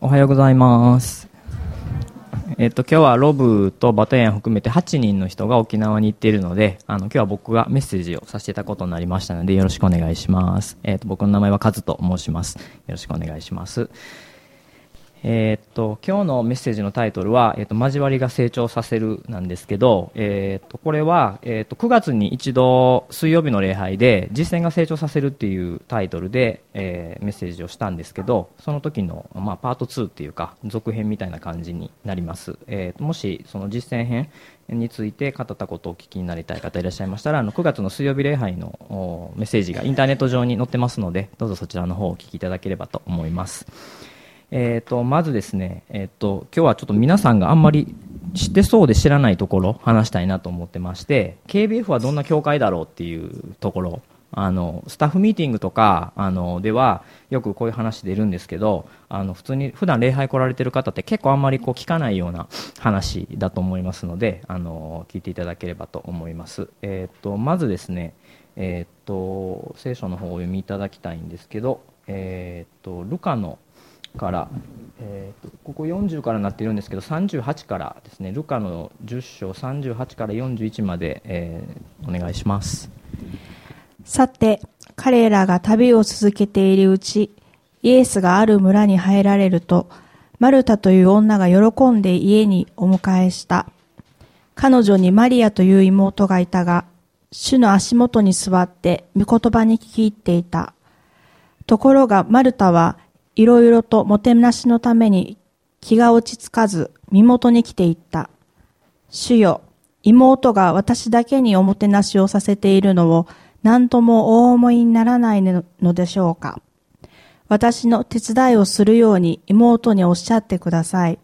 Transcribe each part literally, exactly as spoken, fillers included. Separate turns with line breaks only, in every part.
おはようございます。えっと、今日はロブとバタヤン含めてはちにんの人が沖縄に行っているので、あの今日は僕がメッセージをさせていただくことになりましたので、よろしくお願いします。えっと、僕の名前はカズと申します。よろしくお願いします。えー、っと今日のメッセージのタイトルは、えー、っと交わりが成長させるなんですけど、えー、っとこれは、えー、っとくがつに一度水曜日の礼拝で実践が成長させるっていうタイトルで、えー、メッセージをしたんですけど、その時の、まあ、パートツーっていうか続編みたいな感じになります。えー、っともしその実践編について語ったことをお聞きになりたい方いらっしゃいましたら、あのくがつの水曜日礼拝のメッセージがインターネット上に載ってますので、どうぞそちらの方をお聞きいただければと思います。えー、とまずですね、えー、と今日はちょっと皆さんがあんまり知ってそうで知らないところ話したいなと思ってまして、 ケービーエフ はどんな教会だろうっていうところ、あのスタッフミーティングとかあのではよくこういう話出るんですけど、あの普通に普段礼拝来られてる方って結構あんまりこう聞かないような話だと思いますので、あの聞いていただければと思います。えー、とまずですね、えー、と聖書の方をお読みいただきたいんですけど、えー、とルカのから、えー、とここよんじゅうからなっているんですけど、さんじゅうはちからですね、ルカのじゅっ章さんじゅうはちからよんじゅういちまで、えー、お願いします。
さて、彼らが旅を続けているうち、イエスがある村に入られると、マルタという女が喜んで家にお迎えした。彼女にマリアという妹がいたが、主の足元に座って御言葉に聞き入っていた。ところがマルタはいろいろともてなしのために気が落ち着かず身元に来ていった。主よ、妹が私だけにおもてなしをさせているのを何ともお思いにならないのでしょうか。私の手伝いをするように妹におっしゃってください。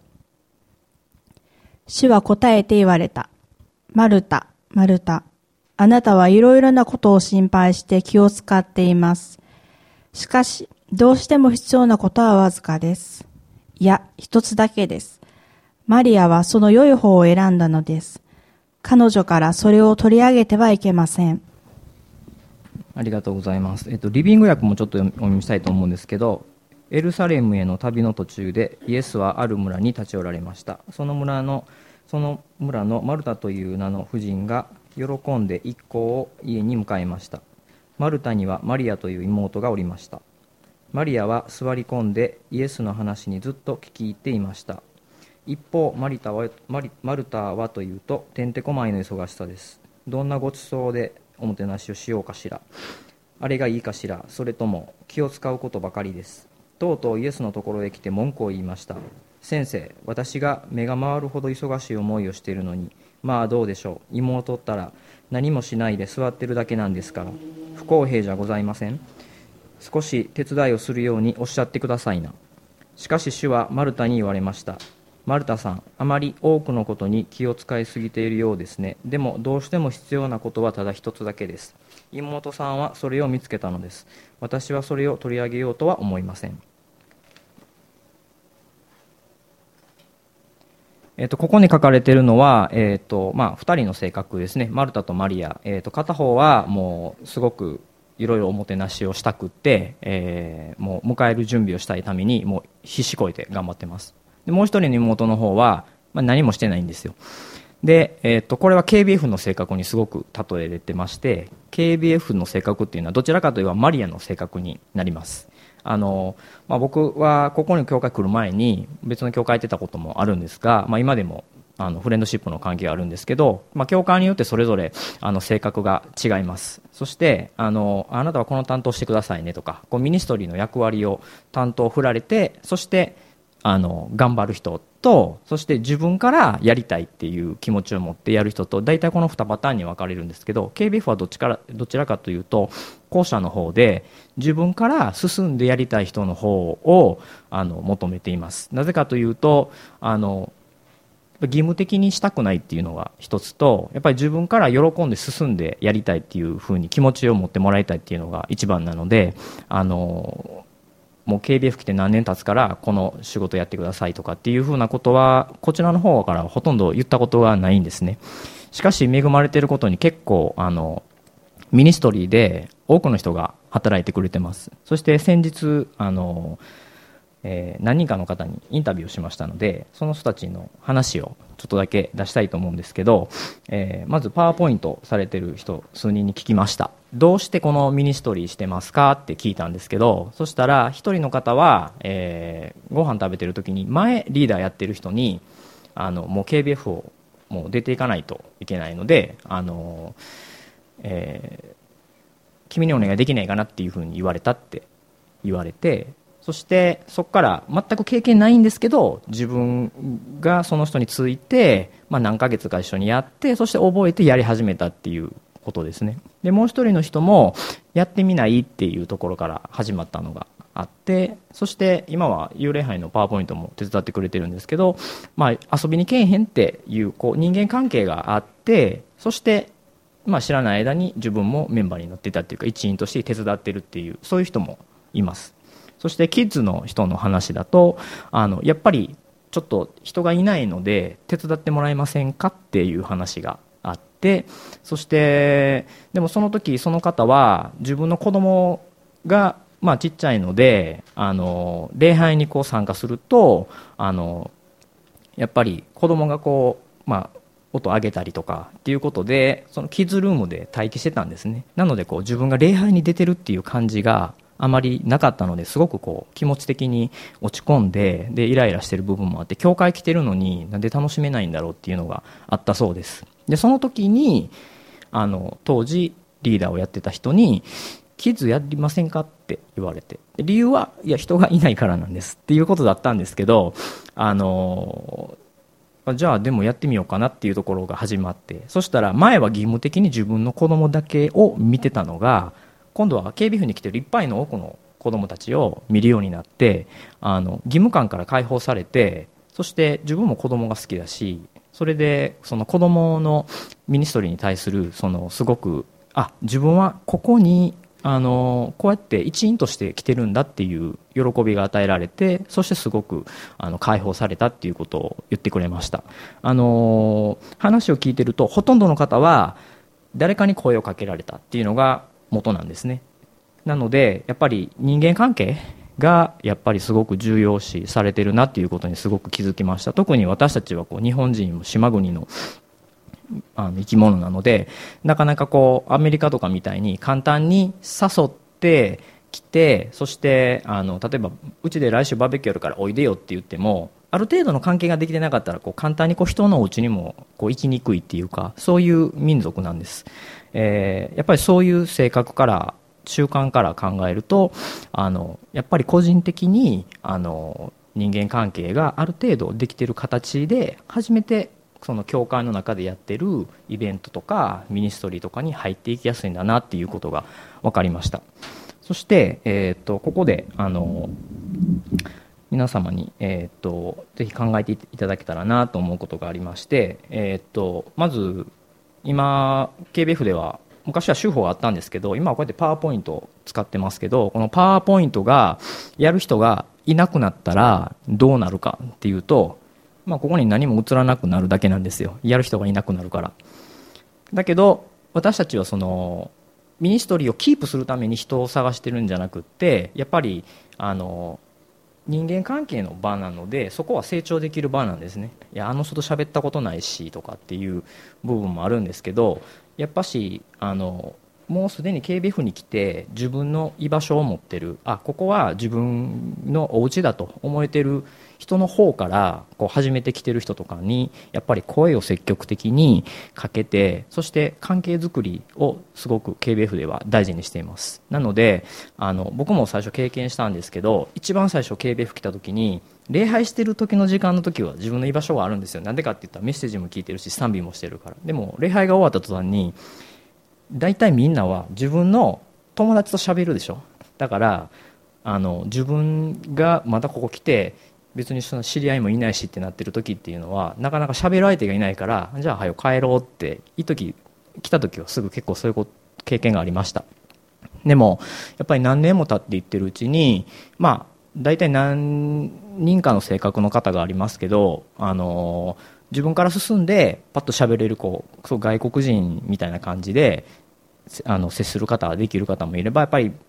主は答えて言われた。マルタ、マルタ、あなたはいろいろなことを心配して気を使っています。しかし、どうしても必要なことはわずかです。いや、一つだけです。マリアはその良い方を選んだのです。彼女からそれを取り上げてはいけません。
ありがとうございます。えっと、リビング訳もちょっとお読みしたいと思うんですけど、エルサレムへの旅の途中でイエスはある村に立ち寄られました。その村の、その村のマルタという名の婦人が喜んで一行を家に迎えました。マルタにはマリアという妹がおりました。マリアは座り込んでイエスの話にずっと聞き入っていました。一方マリタはマリマルタはというとてんてこまいの忙しさです。どんなごちそうでおもてなしをしようかしら、あれがいいかしら、それとも気を使うことばかりです。とうとうイエスのところへ来て文句を言いました。先生、私が目が回るほど忙しい思いをしているのに、まあどうでしょう、妹ったら何もしないで座ってるだけなんですから、不公平じゃございません。少し手伝いをするようにおっしゃってくださいな。しかし主はマルタに言われました。マルタさん、あまり多くのことに気を使いすぎているようですね。でもどうしても必要なことはただ一つだけです。妹さんはそれを見つけたのです。私はそれを取り上げようとは思いません。えー、とここに書かれているのは、えーとまあ、ふたりの性格ですね。マルタとマリア、えー、と片方はもうすごくいろいろおもてなしをしたくって、えー、もう迎える準備をしたいためにもう必死こいて頑張ってます。でもう一人の妹の方は、まあ、何もしてないんですよ。で、えー、とこれは ケービーエフ の性格にすごく例えれてまして、 ケービーエフ の性格っていうのはどちらかといえばマリアの性格になります。あのまあ、僕はここに教会来る前に別の教会行ってたこともあるんですが、まあ、今でもあのフレンドシップの関係があるんですけど、まあ、教会によってそれぞれあの性格が違います。そしてあのあなたはこの担当してくださいねとか、こうミニストリーの役割を担当を振られて、そしてあの頑張る人と、そして自分からやりたいっていう気持ちを持ってやる人と、大体このにパターンに分かれるんですけど、 ケービーエフ はどっちからどちらかというと後者の方で、自分から進んでやりたい人の方をあの求めています。なぜかというと、あの義務的にしたくないっていうのが一つと、やっぱり自分から喜んで進んでやりたいっていうふうに気持ちを持ってもらいたいっていうのが一番なので、あのもう ケービーエフ 来て何年経つからこの仕事やってくださいとかっていうふうなことはこちらの方からほとんど言ったことがないんですね。しかし恵まれていることに結構あのミニストリーで多くの人が働いてくれてます。そして先日あのえー、何人かの方にインタビューをしましたので、その人たちの話をちょっとだけ出したいと思うんですけど、えー、まずパワーポイントされてる人数人に聞きました。どうしてこのミニストリーしてますかって聞いたんですけど、そしたら一人の方は、えー、ご飯食べてる時に前リーダーやってる人にあのもう ケービーエフ をもう出ていかないといけないので、あの、えー、君にお願いできないかなっていうふうに言われたって言われて、そしてそこから全く経験ないんですけど、自分がその人について、まあ、何ヶ月か一緒にやって、そして覚えてやり始めたっていうことですね。でもう一人の人もやってみないっていうところから始まったのがあって、そして今は幽霊杯のパワーポイントも手伝ってくれてるんですけど、まあ、遊びにけえへんっていう、こう人間関係があって、そしてまあ知らない間に自分もメンバーになっていたっていうか、一員として手伝ってるっていう、そういう人もいます。そしてキッズの人の話だと、あのやっぱりちょっと人がいないので手伝ってもらえませんかっていう話があって、そしてでもその時その方は自分の子供がまあちっちゃいので、あの礼拝にこう参加すると、あのやっぱり子供がこう、まあ、音を上げたりとかっていうことで、そのキッズルームで待機してたんですね。なのでこう自分が礼拝に出てるっていう感じがあまりなかったので、すごくこう気持ち的に落ち込んで、でイライラしてる部分もあって、教会来てるのになんで楽しめないんだろうっていうのがあったそうです。でその時にあの当時リーダーをやってた人に、キッズやりませんかって言われて、理由はいや人がいないからなんですっていうことだったんですけど、あのじゃあでもやってみようかなっていうところが始まって、そしたら前は義務的に自分の子供だけを見てたのが、今度は ケービーエフ に来てるいっぱいの多くの子どもたちを見るようになって、あの義務感から解放されて、そして自分も子どもが好きだし、それでその子どものミニストリーに対するそのすごく、あ、自分はここにあのこうやって一員として来てるんだっていう喜びが与えられて、そしてすごくあの解放されたっていうことを言ってくれました。あの話を聞いてると、ほとんどの方は誰かに声をかけられたっていうのが元なんですね。なのでやっぱり人間関係がやっぱりすごく重要視されてるなっていうことにすごく気づきました。特に私たちはこう日本人も島国のあの生き物なので、なかなかこうアメリカとかみたいに簡単に誘ってきて、そしてあの例えばうちで来週バーベキューやるからおいでよって言っても、ある程度の関係ができてなかったらこう簡単にこう人のお家にもこう行きにくいっていうか、そういう民族なんです。えー、やっぱりそういう性格から習慣から考えると、あのやっぱり個人的にあの人間関係がある程度できている形で初めてその教会の中でやってるイベントとかミニストリーとかに入っていきやすいんだなっていうことが分かりました。そして、えー、とここであの皆様に、えー、とぜひ考えていただけたらなと思うことがありまして、えー、とまず今 ケービーエフ では昔は手法があったんですけど、今はこうやってパワーポイントを使ってますけど、このパワーポイントがやる人がいなくなったらどうなるかっていうと、まあ、ここに何も映らなくなるだけなんですよ。やる人がいなくなるから。だけど私たちはそのミニストリーをキープするために人を探してるんじゃなくって、やっぱりあの人間関係の場なので、そこは成長できる場なんですね。いやあの人と喋ったことないしとかっていう部分もあるんですけど、やっぱしあのもうすでに ケービーエフ に来て自分の居場所を持ってる、あ、ここは自分のお家だと思えてる人の方からこう始めてきてる人とかにやっぱり声を積極的にかけて、そして関係づくりをすごく ケービーエフ では大事にしています。なのであの僕も最初経験したんですけど、一番最初 ケービーエフ 来た時に礼拝してる時の時間の時は自分の居場所があるんですよ。なんでかって言ったらメッセージも聞いてるし賛美もしてるから。でも礼拝が終わった途端に大体みんなは自分の友達と喋るでしょ。だからあの自分がまたここ来て別にその知り合いもいないしってなってる時っていうのはなかなか喋る相手がいないから、じゃあ早く帰ろうっていい時来た時はすぐ結構そういう経験がありました。でもやっぱり何年も経っていってるうちに、まあ大体何人かの性格の方がありますけど、あの自分から進んでパッと喋れるこうそう外国人みたいな感じであの接する方ができる方もいれば、やっぱり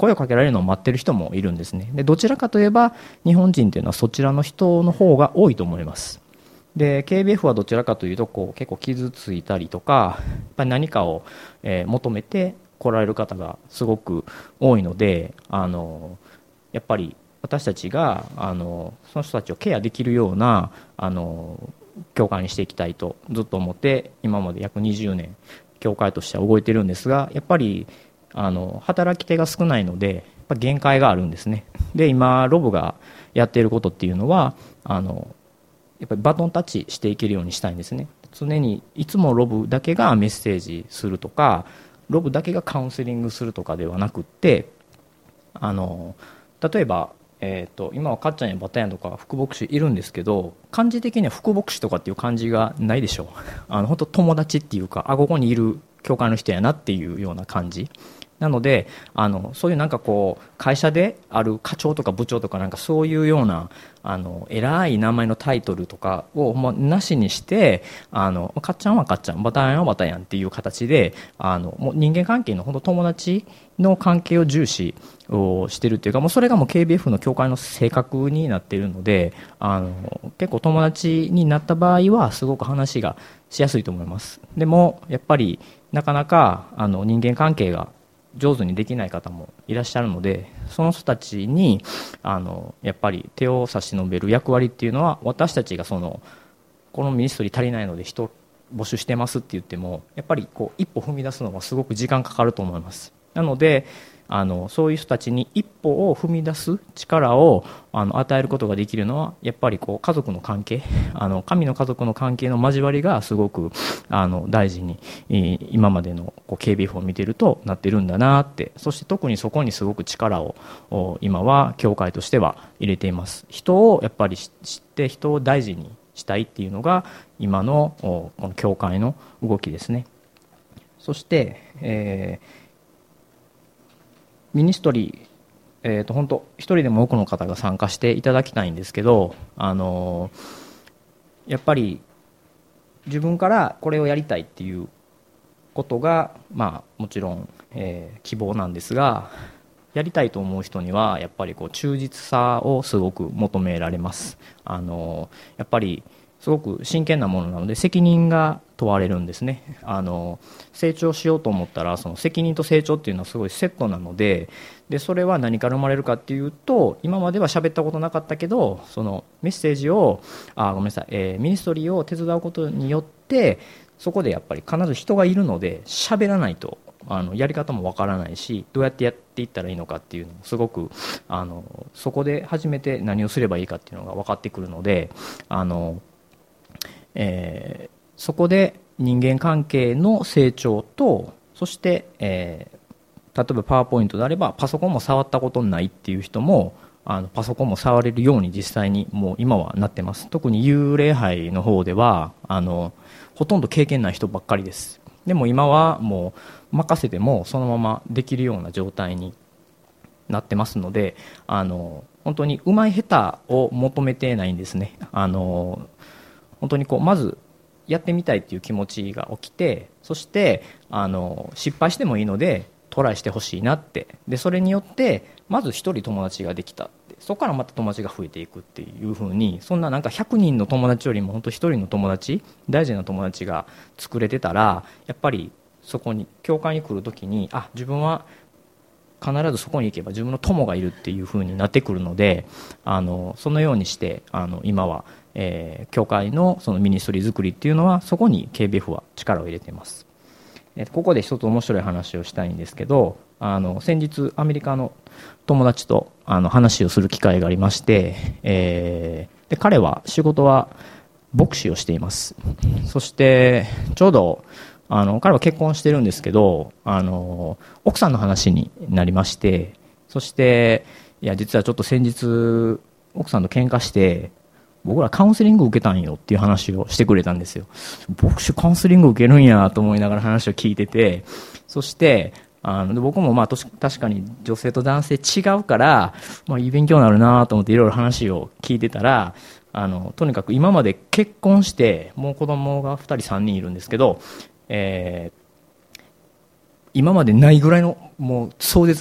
声をかけられるのを待ってる人もいるんですね。でどちらかといえば日本人というのはそちらの人の方が多いと思います。で ケービーエフ はどちらかというとこう結構傷ついたりとかやっぱり何かを、えー、求めて来られる方がすごく多いので、あのやっぱり私たちがあのその人たちをケアできるようなあの教会にしていきたいとずっと思って今まで約にじゅうねん教会としては動いてるんですが、やっぱりあの働き手が少ないのでやっぱ限界があるんですね。で今ロブがやっていることっていうのはあのやっぱりバトンタッチしていけるようにしたいんですね。常にいつもロブだけがメッセージするとかロブだけがカウンセリングするとかではなくって、あの例えばえー、と今はかっちゃんやバタヤンとか副牧師いるんですけど、漢字的には副牧師とかっていう漢字がないでしょう。あの本当友達っていうか、あここにいる教会の人やなっていうような感じなので、あのそういうなんかこう会社である課長とか部長とかなんかそういうようなあの偉い名前のタイトルとかをもうなしにして、あのかっちゃんはかっちゃん、バタヤンはバタヤンっていう形で、あのもう人間関係の本当友達の関係を重視をしているというか、もうそれがもう ケービーエフ の教会の性格になっているので、あの結構友達になった場合はすごく話がしやすいと思います。でもやっぱりなかなかあの人間関係が上手にできない方もいらっしゃるので、その人たちにあのやっぱり手を差し伸べる役割っていうのは、私たちがそのこのミニストリー足りないので人募集してますって言ってもやっぱりこう一歩踏み出すのはすごく時間かかると思います。なのであのそういう人たちに一歩を踏み出す力をあの与えることができるのはやっぱりこう家族の関係、あの神の家族の関係の交わりがすごくあの大事に今までのこう ケービーエフ を見ているとなっているんだなって。そして特にそこにすごく力を今は教会としては入れています。人をやっぱり知って人を大事にしたいっていうのが今のこの教会の動きですね。そして、えーミニストリー、えー、と本当一人でも多くの方が参加していただきたいんですけど、あのー、やっぱり自分からこれをやりたいっていうことが、まあ、もちろん、えー、希望なんですが、やりたいと思う人にはやっぱりこう忠実さをすごく求められます。あのー、やっぱりすごく真剣なものなので責任が問われるんですね。あの成長しようと思ったらその責任と成長っていうのはすごいセットなので、でそれは何から生まれるかっていうと、今までは喋ったことなかったけどそのメッセージをあごめんなさい、えー、ミニストリーを手伝うことによってそこでやっぱり必ず人がいるので喋らないとあのやり方もわからないし、どうやってやっていったらいいのかっていうのもすごくあのそこで初めて何をすればいいかっていうのが分かってくるので、あのえー、そこで人間関係の成長と、そして、えー、例えばパワーポイントであればパソコンも触ったことないっていう人もあのパソコンも触れるように実際にもう今はなってます。特に幽霊杯の方ではあのほとんど経験ない人ばっかりです。でも今はもう任せてもそのままできるような状態になってますので、あの本当に上手い下手を求めてないんですね。あの本当にこうまずやってみたいっていう気持ちが起きて、そしてあの失敗してもいいのでトライしてほしいなって。でそれによってまず一人友達ができたって、そこからまた友達が増えていくっていう風に、そんななんかひゃくにんの友達よりも本当一人の友達、大事な友達が作れてたら、やっぱりそこに教会に来るときにあ自分は必ずそこに行けば自分の友がいるっていう風になってくるので、あのそのようにしてあの今はえー、教会 の, そのミニストリー作りっていうのはそこに ケービーエフ は力を入れています。えー、ここで一つ面白い話をしたいんですけど、あの先日アメリカの友達とあの話をする機会がありまして、えー、で彼は仕事は牧師をしています。そしてちょうどあの彼は結婚してるんですけど、あの奥さんの話になりまして、そしていや実はちょっと先日奥さんと喧嘩して僕らカウンセリング受けたんよっていう話をしてくれたんですよ。牧師カウンセリング受けるんやと思いながら話を聞いてて、そしてあの僕もまあ確かに女性と男性違うから、まあ、いい勉強になるなと思っていろいろ話を聞いてたら、あのとにかく今まで結婚してもう子供がふたりさんにんいるんですけど、えー、今までないぐらいのもう壮絶な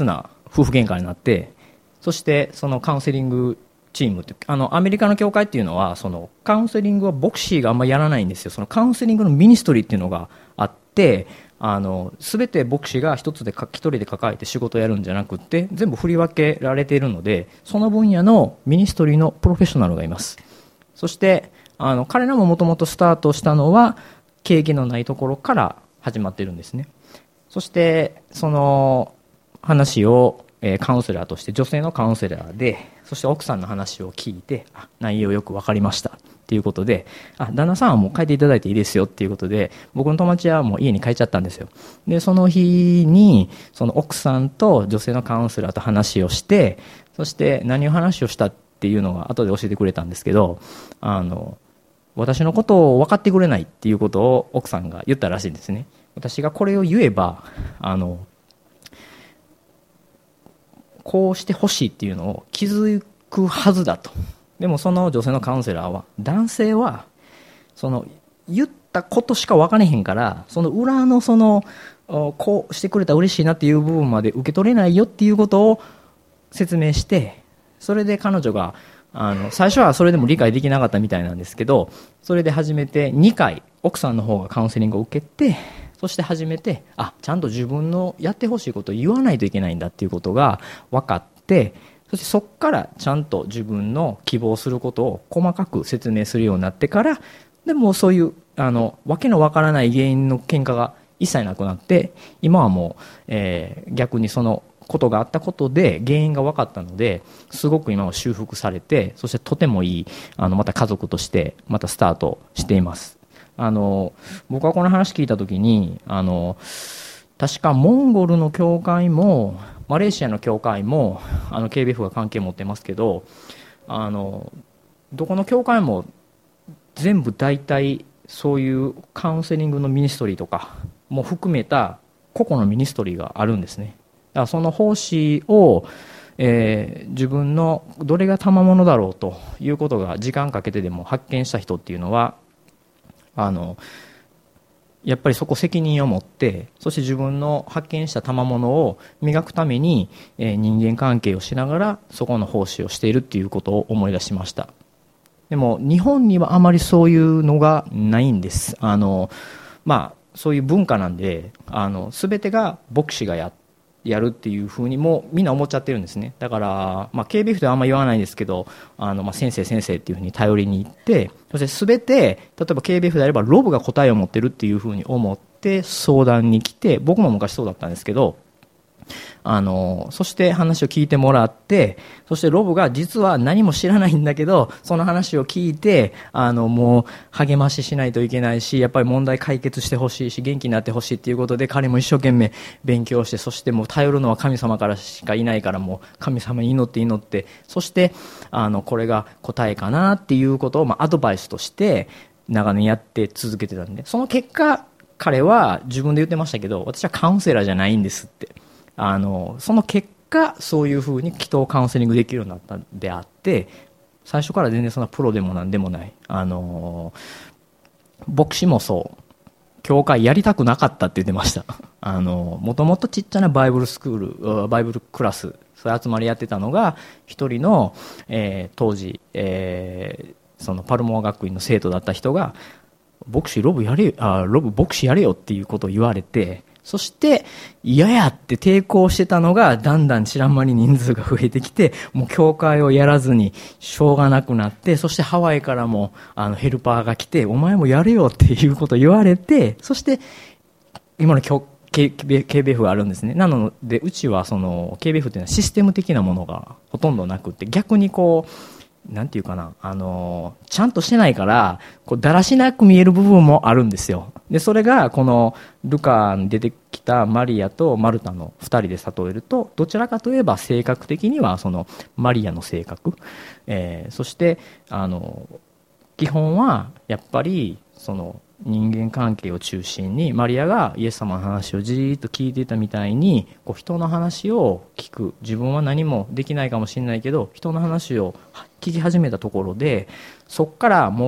夫婦喧嘩になって、そしてそのカウンセリングチームって、あのアメリカの教会っていうのはそのカウンセリングは牧師があんまりやらないんですよ。そのカウンセリングのミニストリーっていうのがあって、あの全て牧師が一つで一人で抱えて仕事をやるんじゃなくて、全部振り分けられているので、その分野のミニストリーのプロフェッショナルがいます。そしてあの彼らももともとスタートしたのは経験のないところから始まっているんですね。そしてその話を、えー、カウンセラーとして、女性のカウンセラーで、そして奥さんの話を聞いて、あ、内容よく分かりましたっていうことで、あ、旦那さんはもう帰っていただいていいですよっていうことで、僕の友達はもう家に帰っちゃったんですよ。でその日にその奥さんと女性のカウンセラーと話をして、そして何を話をしたっていうのは後で教えてくれたんですけど、あの私のことを分かってくれないっていうことを奥さんが言ったらしいんですね。私がこれを言えば、あのこうしてほしいっていうのを気づくはずだと。でもその女性のカウンセラーは、男性はその言ったことしか分からへんから、その裏のそのこうしてくれたら嬉しいなっていう部分まで受け取れないよっていうことを説明して、それで彼女があの最初はそれでも理解できなかったみたいなんですけど、それで初めてにかい奥さんの方がカウンセリングを受けて、そして初めて、あ、ちゃんと自分のやってほしいことを言わないといけないんだっていうことが分かって、そしてそこからちゃんと自分の希望することを細かく説明するようになってから、でもそういうあのわけのわからない原因の喧嘩が一切なくなって、今はもう、えー、逆にそのことがあったことで原因が分かったので、すごく今は修復されて、そしてとてもいいあのまた家族としてまたスタートしています。あの僕はこの話聞いたときに、あの確かモンゴルの教会もマレーシアの教会もあの ケービーエフ が関係持ってますけど、あのどこの教会も全部大体そういうカウンセリングのミニストリーとかも含めた個々のミニストリーがあるんですね。だからその奉仕を、えー、自分のどれが賜物だろうということが時間かけてでも発見した人っていうのは、あのやっぱりそこ責任を持って、そして自分の発見した賜物を磨くために、えー、人間関係をしながらそこの奉仕をしているっていうことを思い出しました。でも日本にはあまりそういうのがないんです。あの、まあ、そういう文化なんで、あの全てが牧師がやってやるっていうふうにもみんな思っちゃってるんですね。だから、まあ、ケービーエフ ではあんまり言わないんですけど、あの、まあ、先生先生っていうふうに頼りに行って、そして全て、例えば ケービーエフ であればロブが答えを持ってるっていうふうに思って相談に来て、僕も昔そうだったんですけど、あのそして話を聞いてもらって、そしてロブが実は何も知らないんだけど、その話を聞いて、あのもう励まししないといけないし、やっぱり問題解決してほしいし、元気になってほしいっていうことで、彼も一生懸命勉強して、そしてもう頼るのは神様からしかいないから、もう神様に祈って祈って、そしてあのこれが答えかなっていうことを、まあ、アドバイスとして長年やって続けてたんで、その結果彼は自分で言ってましたけど、私はカウンセラーじゃないんですって。あのその結果そういうふうに人をカウンセリングできるようになったんであって、最初から全然そんなプロでもなんでもない。あの牧師もそう、教会やりたくなかったって言ってました。あのもともとちっちゃなバイブルスクール、バイブルクラス、そういう集まりやってたのが、一人の、えー、当時、えー、そのパルモア学院の生徒だった人が、牧師ロブやれよ、あロブ牧師やれよっていうことを言われて、そして嫌やって抵抗してたのが、だんだん知らん間に人数が増えてきて、もう教会をやらずにしょうがなくなって、そしてハワイからもあのヘルパーが来て、お前もやれよっていうことを言われて、そして今の ケービーエフ があるんですね。なのでうちはその ケービーエフ っていうのはシステム的なものがほとんどなくて、逆にこうなんていうかな、あのちゃんとしてないからこうだらしなく見える部分もあるんですよ。でそれがこのルカに出てきたマリアとマルタのふたりで例えると、どちらかといえば性格的にはそのマリアの性格、えー、そしてあの基本はやっぱりその人間関係を中心に、マリアがイエス様の話をじーっと聞いていたみたいに、こう人の話を聞く、自分は何もできないかもしれないけど人の話を聞き始めたところで、そこからもう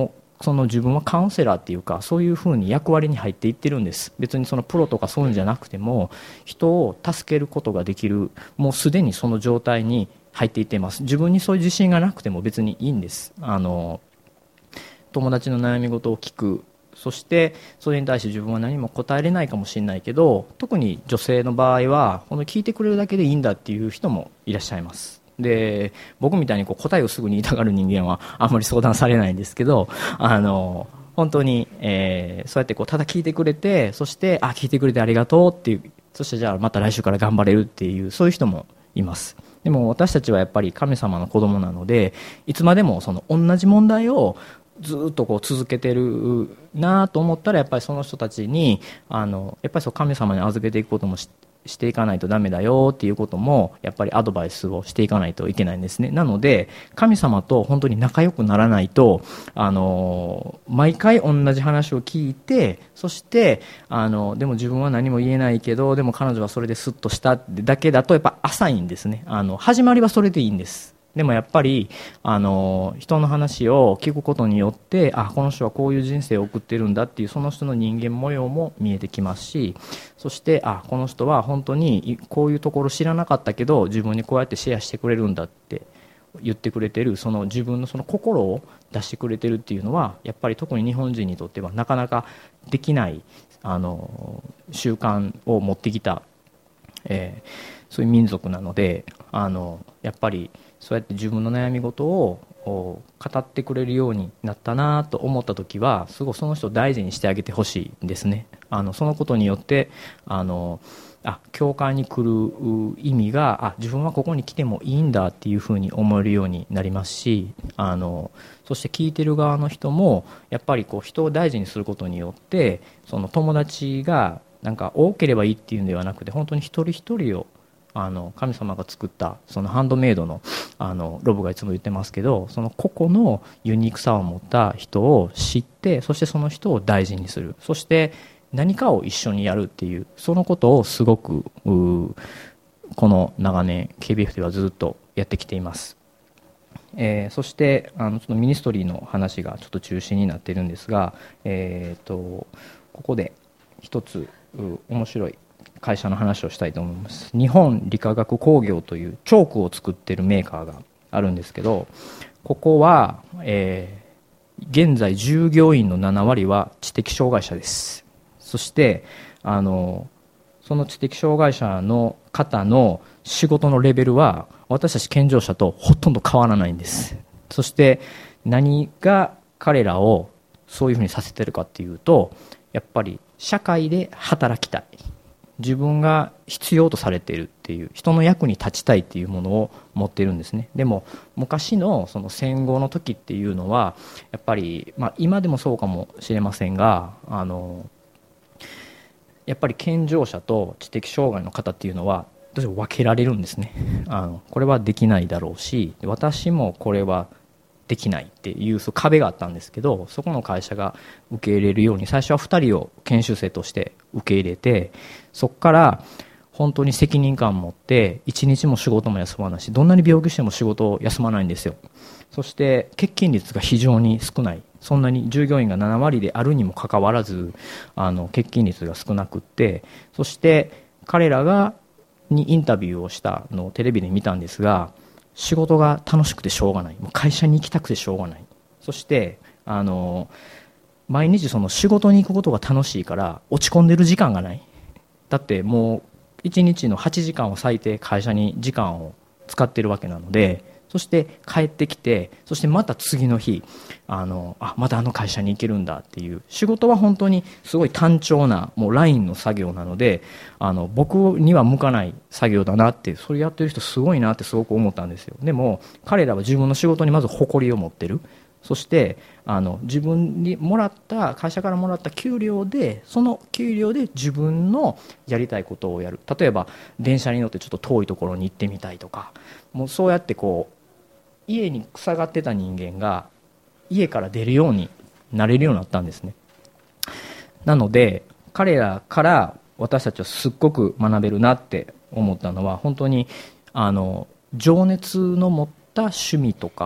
その自分はカウンセラーっていうかそういうふうに役割に入っていってるんです。別にそのプロとかそういうんじゃなくても人を助けることができる、もうすでにその状態に入っていっています。自分にそういう自信がなくても別にいいんです。あの友達の悩み事を聞く、そしてそれに対して自分は何も答えれないかもしれないけど、特に女性の場合はこの聞いてくれるだけでいいんだっていう人もいらっしゃいます。で僕みたいにこう答えをすぐに言いたがる人間はあんまり相談されないんですけど、あの本当に、えー、そうやってこうただ聞いてくれて、そしてあ聞いてくれてありがとうっていう、そしてじゃあまた来週から頑張れるっていう、そういう人もいます。でも私たちはやっぱり神様の子供なので、いつまでもその同じ問題をずっとこう続けてるなと思ったら、やっぱりその人たちにあのやっぱりそう神様に預けていくこともししていかないとダメだよっていうこともやっぱりアドバイスをしていかないといけないんですね。なので神様と本当に仲良くならないと、あの毎回同じ話を聞いて、そしてあのでも自分は何も言えないけど、でも彼女はそれでスッとしたってだけだとやっぱ浅いんですね。あの始まりはそれでいいんです。でもやっぱりあの人の話を聞くことによって、あこの人はこういう人生を送ってるんだっていう、その人の人間模様も見えてきますし、そしてあこの人は本当にこういうところ知らなかったけど自分にこうやってシェアしてくれるんだって言ってくれてる、その自分のその心を出してくれてるっていうのは、やっぱり特に日本人にとってはなかなかできないあの習慣を持ってきた、えー、そういう民族なので、あのやっぱりそうやって自分の悩み事を語ってくれるようになったなと思った時は、すごいその人を大事にしてあげてほしいんですね。あのそのことによってあのあ教会に来る意味が、あ自分はここに来てもいいんだっていうふうに思えるようになりますし、あのそして聞いてる側の人もやっぱりこう人を大事にすることによって、その友達がなんか多ければいいっていうんではなくて、本当に一人一人をあの神様が作ったそのハンドメイドの、あのロブがいつも言ってますけど、その個々のユニークさを持った人を知って、そしてその人を大事にする、そして何かを一緒にやるっていう、そのことをすごくこの長年 ケービーエフ ではずっとやってきています。えー、そしてあのちょっとミニストリーの話がちょっと中心になっているんですが、えー、とここで一つ面白い会社の話をしたいと思います。日本理化学工業というチョークを作っているメーカーがあるんですけど、ここは、えー、現在従業員のななわりは知的障害者です。そしてあのその知的障害者の方の仕事のレベルは私たち健常者とほとんど変わらないんです。そして何が彼らをそういうふうにさせてるかっていうと、やっぱり社会で働きたい、自分が必要とされているっていう、人の役に立ちたいっていうものを持っているんですね。でも昔のその戦後の時っていうのはやっぱり、まあ、今でもそうかもしれませんが、あのやっぱり健常者と知的障害の方っていうのはどうしても分けられるんですね。あのこれはできないだろうし、私もこれはできないっていうそう壁があったんですけど、そこの会社が受け入れるように最初はふたりを研修生として受け入れて、そこから本当に責任感を持って一日も仕事も休まないし、どんなに病気しても仕事を休まないんですよ。そして欠勤率が非常に少ない、そんなに従業員がななわりであるにもかかわらずあの欠勤率が少なくって、そして彼らがにインタビューをしたのをテレビで見たんですが、仕事が楽しくてしょうがない、もう会社に行きたくてしょうがない、そしてあの毎日その仕事に行くことが楽しいから落ち込んでる時間がない。だってもういちにちのはちじかんを最低会社に時間を使ってるわけなので、そして帰ってきて、そしてまた次の日あのあまたあの会社に行けるんだっていう、仕事は本当にすごい単調なもうラインの作業なので、あの僕には向かない作業だなって、それやってる人すごいなってすごく思ったんですよ。でも彼らは自分の仕事にまず誇りを持ってる。そしてあの自分にもらった会社からもらった給料で、その給料で自分のやりたいことをやる。例えば電車に乗ってちょっと遠いところに行ってみたいとか、もうそうやってこう家に塞がってた人間が家から出るようになれるようになったんですね。なので彼らから私たちはすっごく学べるなって思ったのは、本当にあの情熱の持った趣味とか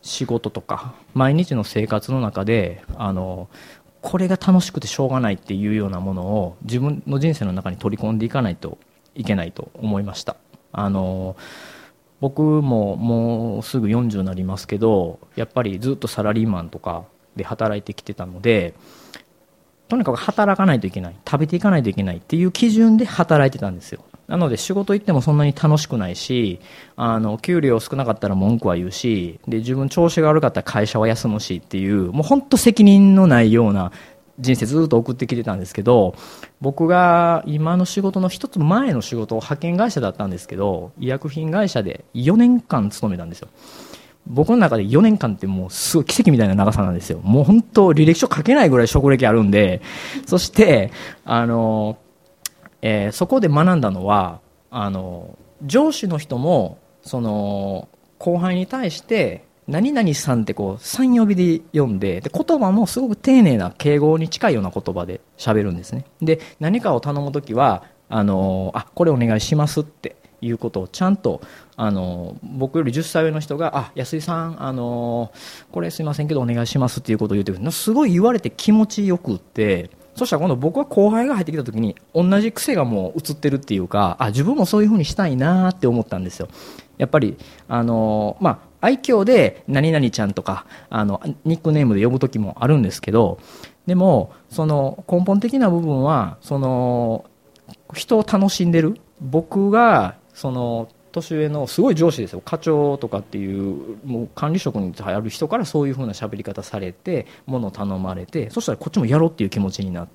仕事とか毎日の生活の中であのこれが楽しくてしょうがないっていうようなものを自分の人生の中に取り込んでいかないといけないと思いました。あの僕ももうすぐよんじゅうになりますけど、やっぱりずっとサラリーマンとかで働いてきてたので、とにかく働かないといけない、食べていかないといけないっていう基準で働いてたんですよ。なので仕事行ってもそんなに楽しくないし、あの給料少なかったら文句は言うし、で自分調子が悪かったら会社は休むしっていう、もう本当責任のないような人生ずっと送ってきてたんですけど、僕が今の仕事の一つ前の仕事を派遣会社だったんですけど、医薬品会社でよねんかん勤めたんですよ。僕の中でよねんかんってもうすごい奇跡みたいな長さなんですよ。もう本当履歴書書けないぐらい職歴あるんで、そしてあの、えー、そこで学んだのは、あの上司の人もその後輩に対して何々さんってこうさん呼びで読んで、で言葉もすごく丁寧な敬語に近いような言葉で喋るんですね。で何かを頼むときはあのあこれお願いしますっていうことをちゃんとあの僕よりじゅっさい上の人があ安井さんあのこれすいませんけどお願いしますっていうことを言ってくる、すごい言われて気持ちよくって、そしたら今度僕は後輩が入ってきたときに同じ癖がもう映ってるっていうか、あ自分もそういうふうにしたいなって思ったんですよ。やっぱりあの、まあ、愛嬌で何々ちゃんとかあのニックネームで呼ぶ時もあるんですけど、でもその根本的な部分はその人を楽しんでる、僕がその年上のすごい上司ですよ、課長とかっていうもう管理職にある人からそういう風な喋り方されて物を頼まれて、そしたらこっちもやろうっていう気持ちになって、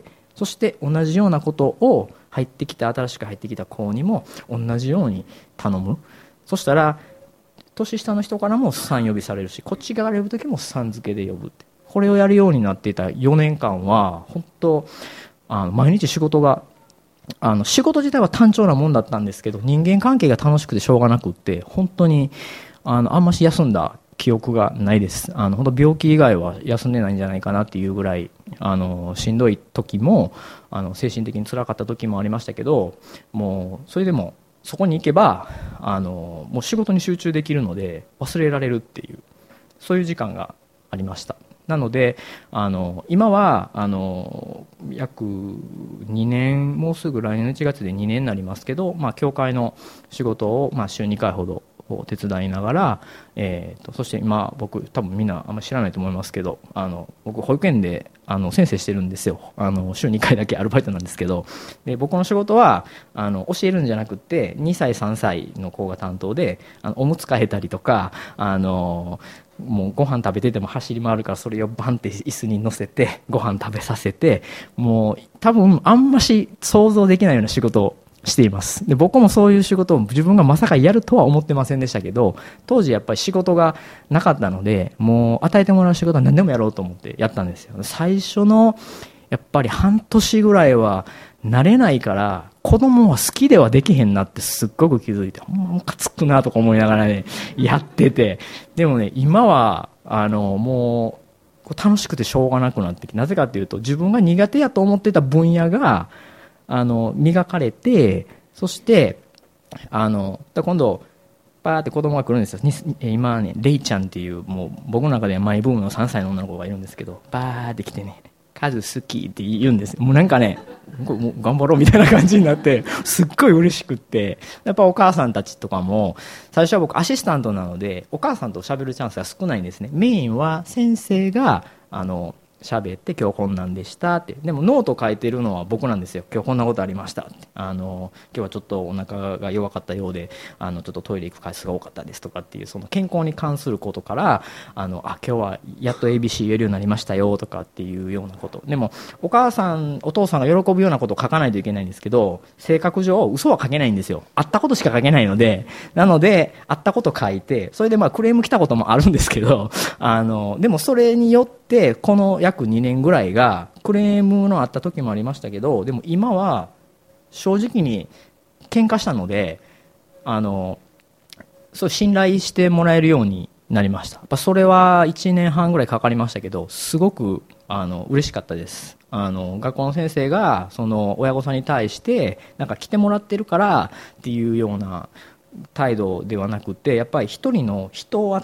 そして同じようなことを入ってきた新しく入ってきた子にも同じように頼む。そしたら年下の人からもさん呼びされるし、こっちが呼ぶ時もさん付けで呼ぶって、これをやるようになっていたよねんかんは本当あの毎日仕事があの仕事自体は単調なもんだったんですけど、人間関係が楽しくてしょうがなくって、本当にあのあんまし休んだ記憶がないです。あの本当病気以外は休んでないんじゃないかなっていうぐらいあのしんどい時もあの精神的に辛かった時もありましたけど、もうそれでもそこに行けばあのもう仕事に集中できるので忘れられるっていう、そういう時間がありました。なのであの今はあの約にねん、もうすぐ来年のいちがつでにねんになりますけど、まあ、教会の仕事を、まあ、週にかいほど手伝いながら、えー、とそして今僕多分みんなあんまり知らないと思いますけど、あの僕保育園であの先生してるんですよ。あの週にかいだけアルバイトなんですけど、で僕の仕事はあの教えるんじゃなくてにさいさんさいの子が担当で、あのおむつ替えたりとか、あのもうご飯食べてても走り回るからそれをバンって椅子に乗せてご飯食べさせて、もう多分あんまし想像できないような仕事をしています。で僕もそういう仕事を自分がまさかやるとは思ってませんでしたけど、当時やっぱり仕事がなかったので、もう与えてもらう仕事は何でもやろうと思ってやったんですよ。最初のやっぱり半年ぐらいは慣れないから子供は好きではできへんなってすっごく気づいて、もうかつくなとか思いながらねやってて、でもね今はあのもう楽しくてしょうがなくなってきて、なぜかというと自分が苦手やと思ってた分野があの磨かれて、そしてあの今度パーって子供が来るんですよ。今はねレイちゃんっていうもう僕の中ではマイブームのさんさいの女の子がいるんですけど、バーって来てね数好きって言うんですよ。もうなんかねもう頑張ろうみたいな感じになってすっごい嬉しくって、やっぱお母さんたちとかも最初は僕アシスタントなのでお母さんと喋るチャンスが少ないんですね。メインは先生があの喋って今日こんなんでしたって、でもノート書いてるのは僕なんですよ。今日こんなことありましたって、あの今日はちょっとお腹が弱かったようであのちょっとトイレ行く回数が多かったですとかっていう、その健康に関することからあのあ今日はやっと エービーシー 言えるようになりましたよとかっていうようなこと。でもお母さんお父さんが喜ぶようなことを書かないといけないんですけど、性格上嘘は書けないんですよ。あったことしか書けないので、なのであったこと書いて、それでまあクレーム来たこともあるんですけど、あのでもそれによってでこの約にねんぐらいがクレームのあった時もありましたけど、でも今は正直に喧嘩したのであのそう信頼してもらえるようになりました。やっぱそれはいちねんはんぐらいかかりましたけど、すごくあの嬉しかったです。あの学校の先生がその親御さんに対してなんか来てもらってるからっていうような態度ではなくて、やっぱり一人の人を扱って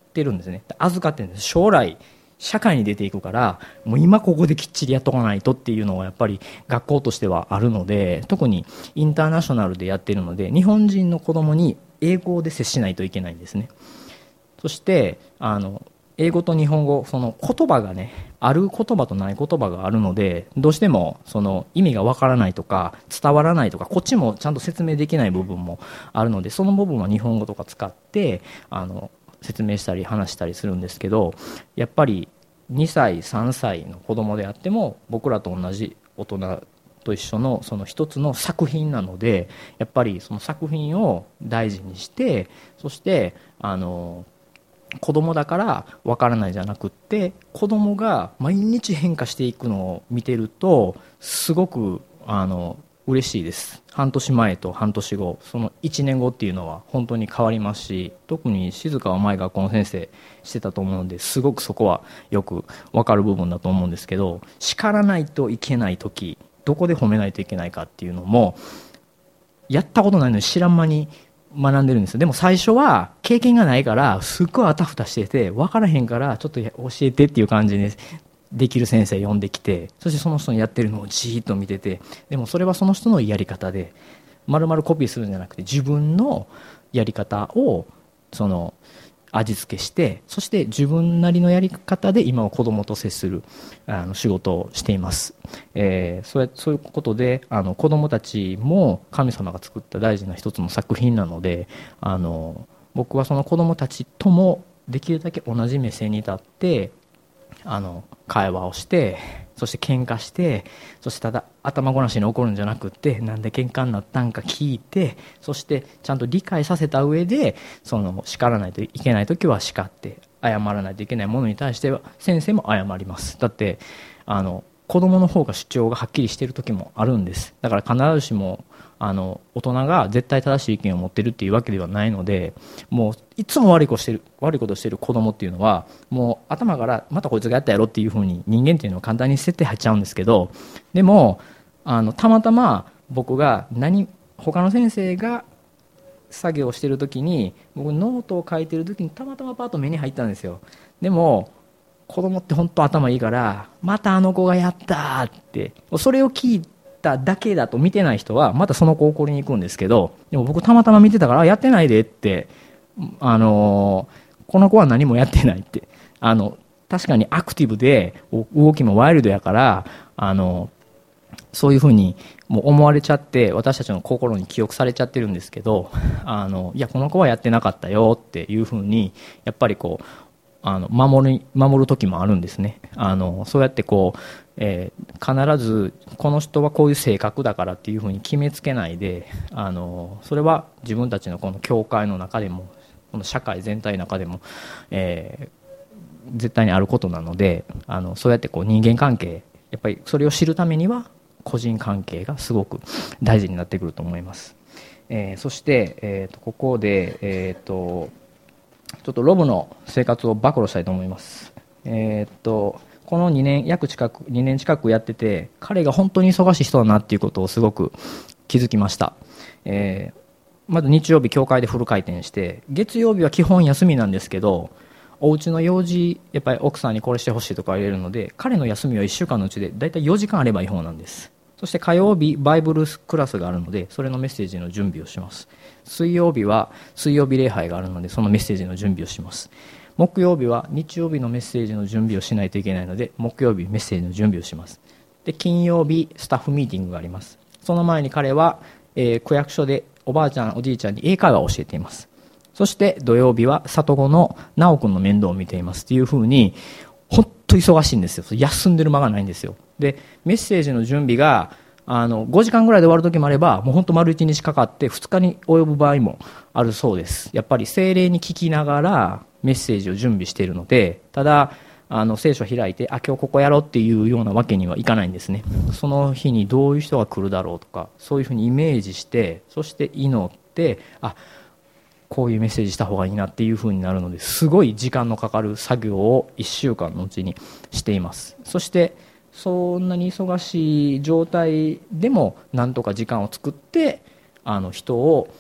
てるんですね。預かってるんです。将来社会に出ていくから、もう今ここできっちりやっとかないとっていうのはやっぱり学校としてはあるので、特にインターナショナルでやってるので、日本人の子供に英語で接しないといけないんですね。そしてあの英語と日本語、その言葉がね、ある言葉とない言葉があるので、どうしてもその意味がわからないとか伝わらないとか、こっちもちゃんと説明できない部分もあるので、その部分は日本語とか使ってあの説明したり話したりするんですけど、やっぱりにさいさんさいの子供であっても僕らと同じ大人と一緒のその一つの作品なので、やっぱりその作品を大事にして、そしてあの子供だからわからないじゃなくって、子供が毎日変化していくのを見てるとすごくあの嬉しいです。半年前と半年後、そのいちねんごっていうのは本当に変わりますし、特に静川前学校の先生してたと思うので、すごくそこはよく分かる部分だと思うんですけど、叱らないといけない時、どこで褒めないといけないかっていうのもやったことないのに知らん間に学んでるんですよ。でも最初は経験がないからすっごいあたふたしてて、分からへんからちょっと教えてっていう感じでできる先生呼んできて、そしてその人のやってるのをじーっと見てて、でもそれはその人のやり方で、丸々コピーするんじゃなくて自分のやり方をその味付けして、そして自分なりのやり方で今は子どもと接するあの仕事をしています。えー、そうや、そういうことであの子どもたちも神様が作った大事な一つの作品なので、あの僕はその子どもたちともできるだけ同じ目線に立ってあの会話をして、そして喧嘩して、そしてただ頭ごなしに怒るんじゃなくって、なんで喧嘩になったんか聞いて、そしてちゃんと理解させた上で、その叱らないといけないときは叱って、謝らないといけないものに対しては先生も謝ります。だってあの子供の方が主張がはっきりしている時もあるんです。だから必ずしもあの大人が絶対正しい意見を持っているっていうわけではないので、もういつも悪いことしてる悪いことをしている子供っていうのは、もう頭からまたこいつがやったやろっていうふうに人間っていうのは簡単に設定入っちゃうんですけど、でもあのたまたま僕が何他の先生が作業をしている時に、僕ノートを書いている時にたまたまパッと目に入ったんですよ。でも子供って本当頭いいから、またあの子がやったって、それを聞いただけだと見てない人はまたその子を怒りに行くんですけど、でも僕たまたま見てたから、やってないでって、あのー、この子は何もやってないって、あの確かにアクティブで動きもワイルドやから、あのそういうふうにもう思われちゃって、私たちの心に記憶されちゃってるんですけど、あのいやこの子はやってなかったよっていうふうにやっぱりこうあの 守る、守る時もあるんですね。あのそうやってこう、えー、必ずこの人はこういう性格だからっていうふうに決めつけないで、あのそれは自分たちのこの教会の中でもこの社会全体の中でも、えー、絶対にあることなので、あのそうやってこう人間関係、やっぱりそれを知るためには個人関係がすごく大事になってくると思います。えー、そして、えー、とここで、えーとちょっとロブの生活を暴露したいと思います。えー、っとこのにねん約近くにねん近くやってて、彼が本当に忙しい人だなっていうことをすごく気づきました。えー、まず日曜日教会でフル回転して、月曜日は基本休みなんですけど、お家の用事やっぱり奥さんにこれしてほしいとか入れるので、彼の休みはいっしゅうかんのうちでだいたいよじかんあればいい方なんです。そして火曜日バイブルクラスがあるので、それのメッセージの準備をします。水曜日は水曜日礼拝があるので、そのメッセージの準備をします。木曜日は日曜日のメッセージの準備をしないといけないので、木曜日メッセージの準備をします。で金曜日スタッフミーティングがあります。その前に彼は、えー、区役所でおばあちゃんおじいちゃんに英会話を教えています。そして土曜日は里子の直君の面倒を見ていますっていう風に、本当忙しいんですよ。休んでる間がないんですよ。でメッセージの準備があのごじかんぐらいで終わる時もあれば、もう本当丸いちにちかかってふつかに及ぶ場合もあるそうです。やっぱり聖霊に聞きながらメッセージを準備しているので、ただあの聖書を開いて、あ今日ここやろうっていうようなわけにはいかないんですね。その日にどういう人が来るだろうとか、そういうふうにイメージして、そして祈って、あこういうメッセージした方がいいなっていうふうになるので、すごい時間のかかる作業をいっしゅうかんのうちにしています。そしてそんなに忙しい状態でもなんとか時間を作って、あの人を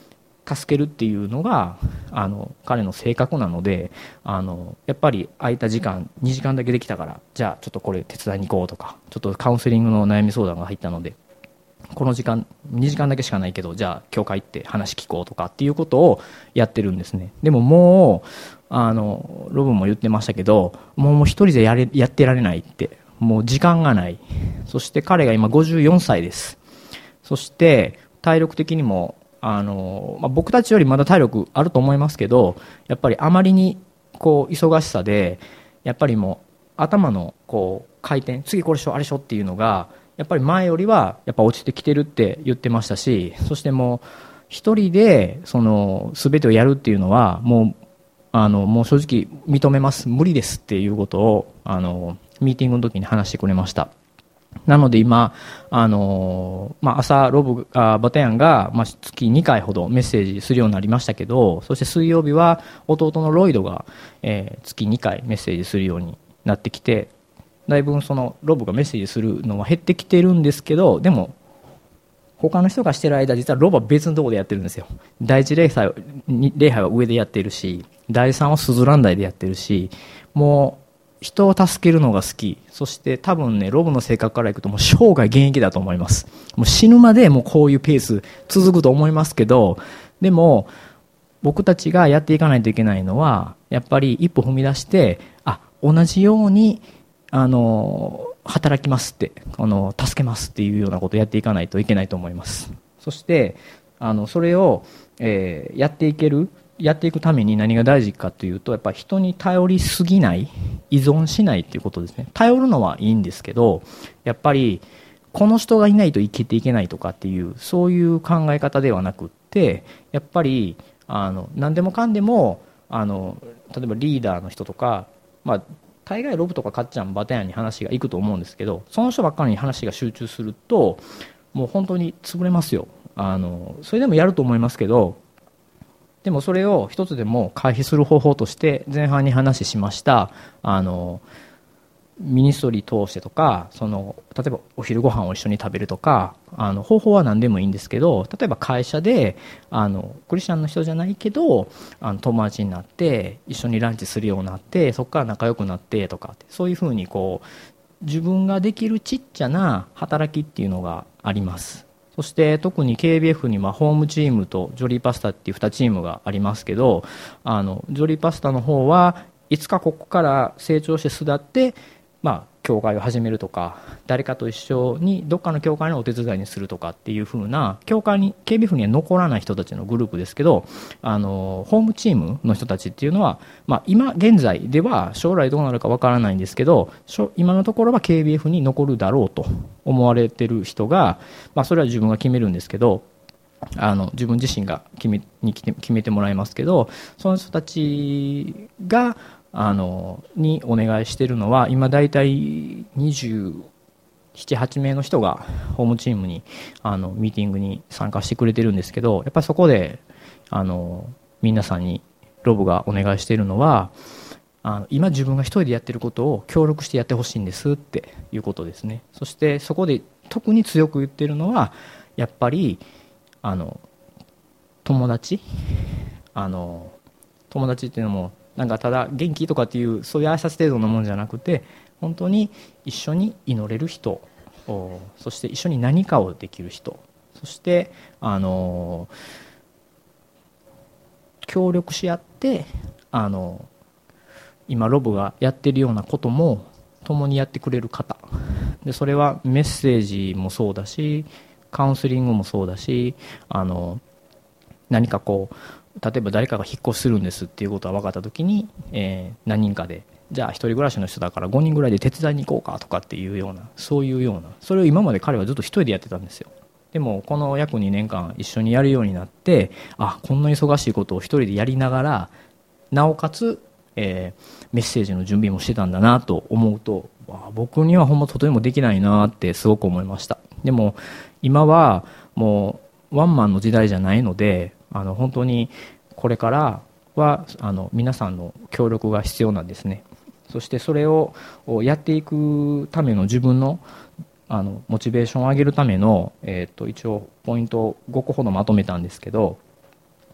助けるっていうのがあの彼の性格なので、あのやっぱり空いた時間にじかんだけできたから、じゃあちょっとこれ手伝いに行こうとか、ちょっとカウンセリングの悩み相談が入ったのでこの時間にじかんだけしかないけど、じゃあ教会行って話聞こうとかっていうことをやってるんですね。でももうあのロブも言ってましたけど、もうもう一人でやれやってられないって、もう時間がない。そして彼が今ごじゅうよんさいです。そして体力的にもあの、まあ、僕たちよりまだ体力あると思いますけど、やっぱりあまりにこう忙しさでやっぱりもう頭のこう回転、次これしようあれしようっていうのがやっぱり前よりはやっぱ落ちてきてるって言ってましたし、そしてもう一人でその全てをやるっていうのはもうあのもう正直認めます、無理ですっていうことをあのミーティングの時に話してくれました。なので今あの、まあ、朝ロブあバタヤンが、まあ、月にかいほどメッセージするようになりましたけど、そして水曜日は弟のロイドが、えー、月にかいメッセージするようになってきて、だいぶそのロブがメッセージするのは減ってきてるんですけど、でも他の人がしてる間実はロブは別のところでやってるんですよ。第一礼拝礼拝は上でやってるし、第三はスズランダイでやってるし、もう人を助けるのが好き。そして多分ね、ロブの性格からいくともう生涯現役だと思います。もう死ぬまでもうこういうペース続くと思いますけど、でも僕たちがやっていかないといけないのはやっぱり一歩踏み出して、あ、同じようにあの働きますって、あの助けますっていうようなことをやっていかないといけないと思います。そしてあのそれを、えー、やっていけるやっていくために何が大事かというと、やっぱり人に頼りすぎない、依存しないということですね。頼るのはいいんですけど、やっぱりこの人がいないと生きていけないとかっていうそういう考え方ではなくって、やっぱりあの何でもかんでもあの例えばリーダーの人とか、まあ大概ロブとかカッチャンバタヤンに話がいくと思うんですけど、その人ばっかりに話が集中するともう本当に潰れますよ。あのそれでもやると思いますけど、でもそれを一つでも回避する方法として前半に話しましたあのミニストリー通してとか、その例えばお昼ご飯を一緒に食べるとか、あの方法は何でもいいんですけど、例えば会社であのクリスチャンの人じゃないけどあの友達になって一緒にランチするようになって、そこから仲良くなってとか、そういうふうにこう自分ができるちっちゃな働きっていうのがあります。そして特に ケービーエフ にはホームチームとジョリーパスタっていうにチームがありますけど、あのジョリーパスタの方はいつかここから成長して巣立って、まあ、教会を始めるとか、誰かと一緒にどっかの教会のお手伝いにするとかっていう風な教会に ケービーエフ には残らない人たちのグループですけど、あのホームチームの人たちっていうのは、まあ、今現在では将来どうなるかわからないんですけど、今のところは ケービーエフ に残るだろうと思われてる人が、まあ、それは自分が決めるんですけど、あの自分自身が決めに決めてもらいますけど、その人たちがあのにお願いしているのは、今だいたいにじゅうなな、はちめいの人がホームチームにあのミーティングに参加してくれてるんですけど、やっぱりそこであの皆さんにロブがお願いしているのは、あの今自分が一人でやっていることを協力してやってほしいんですっていうことですね。そしてそこで特に強く言っているのは、やっぱりあの友達あの友達っていうのもなんかただ元気とかっていうそういう挨拶程度のものじゃなくて、本当に一緒に祈れる人、そして一緒に何かをできる人、そしてあの協力し合ってあの今ロブがやってるようなことも共にやってくれる方で、それはメッセージもそうだし、カウンセリングもそうだし、あの何かこう例えば誰かが引っ越しするんですっていうことが分かったときに、えー、何人かでじゃあ一人暮らしの人だからごにんぐらいで手伝いに行こうかとかっていうような、そういうような、それを今まで彼はずっと一人でやってたんですよ。でもこの約にねんかん一緒にやるようになって、あ、こんな忙しいことを一人でやりながらなおかつ、えー、メッセージの準備もしてたんだなと思うと、僕にはほんまとてもできないなってすごく思いました。でも今はもうワンマンの時代じゃないので、あの本当にこれからはあの皆さんの協力が必要なんですね。そしてそれをやっていくための自分のあのモチベーションを上げるための、えー、と一応ポイントをごこほどまとめたんですけど、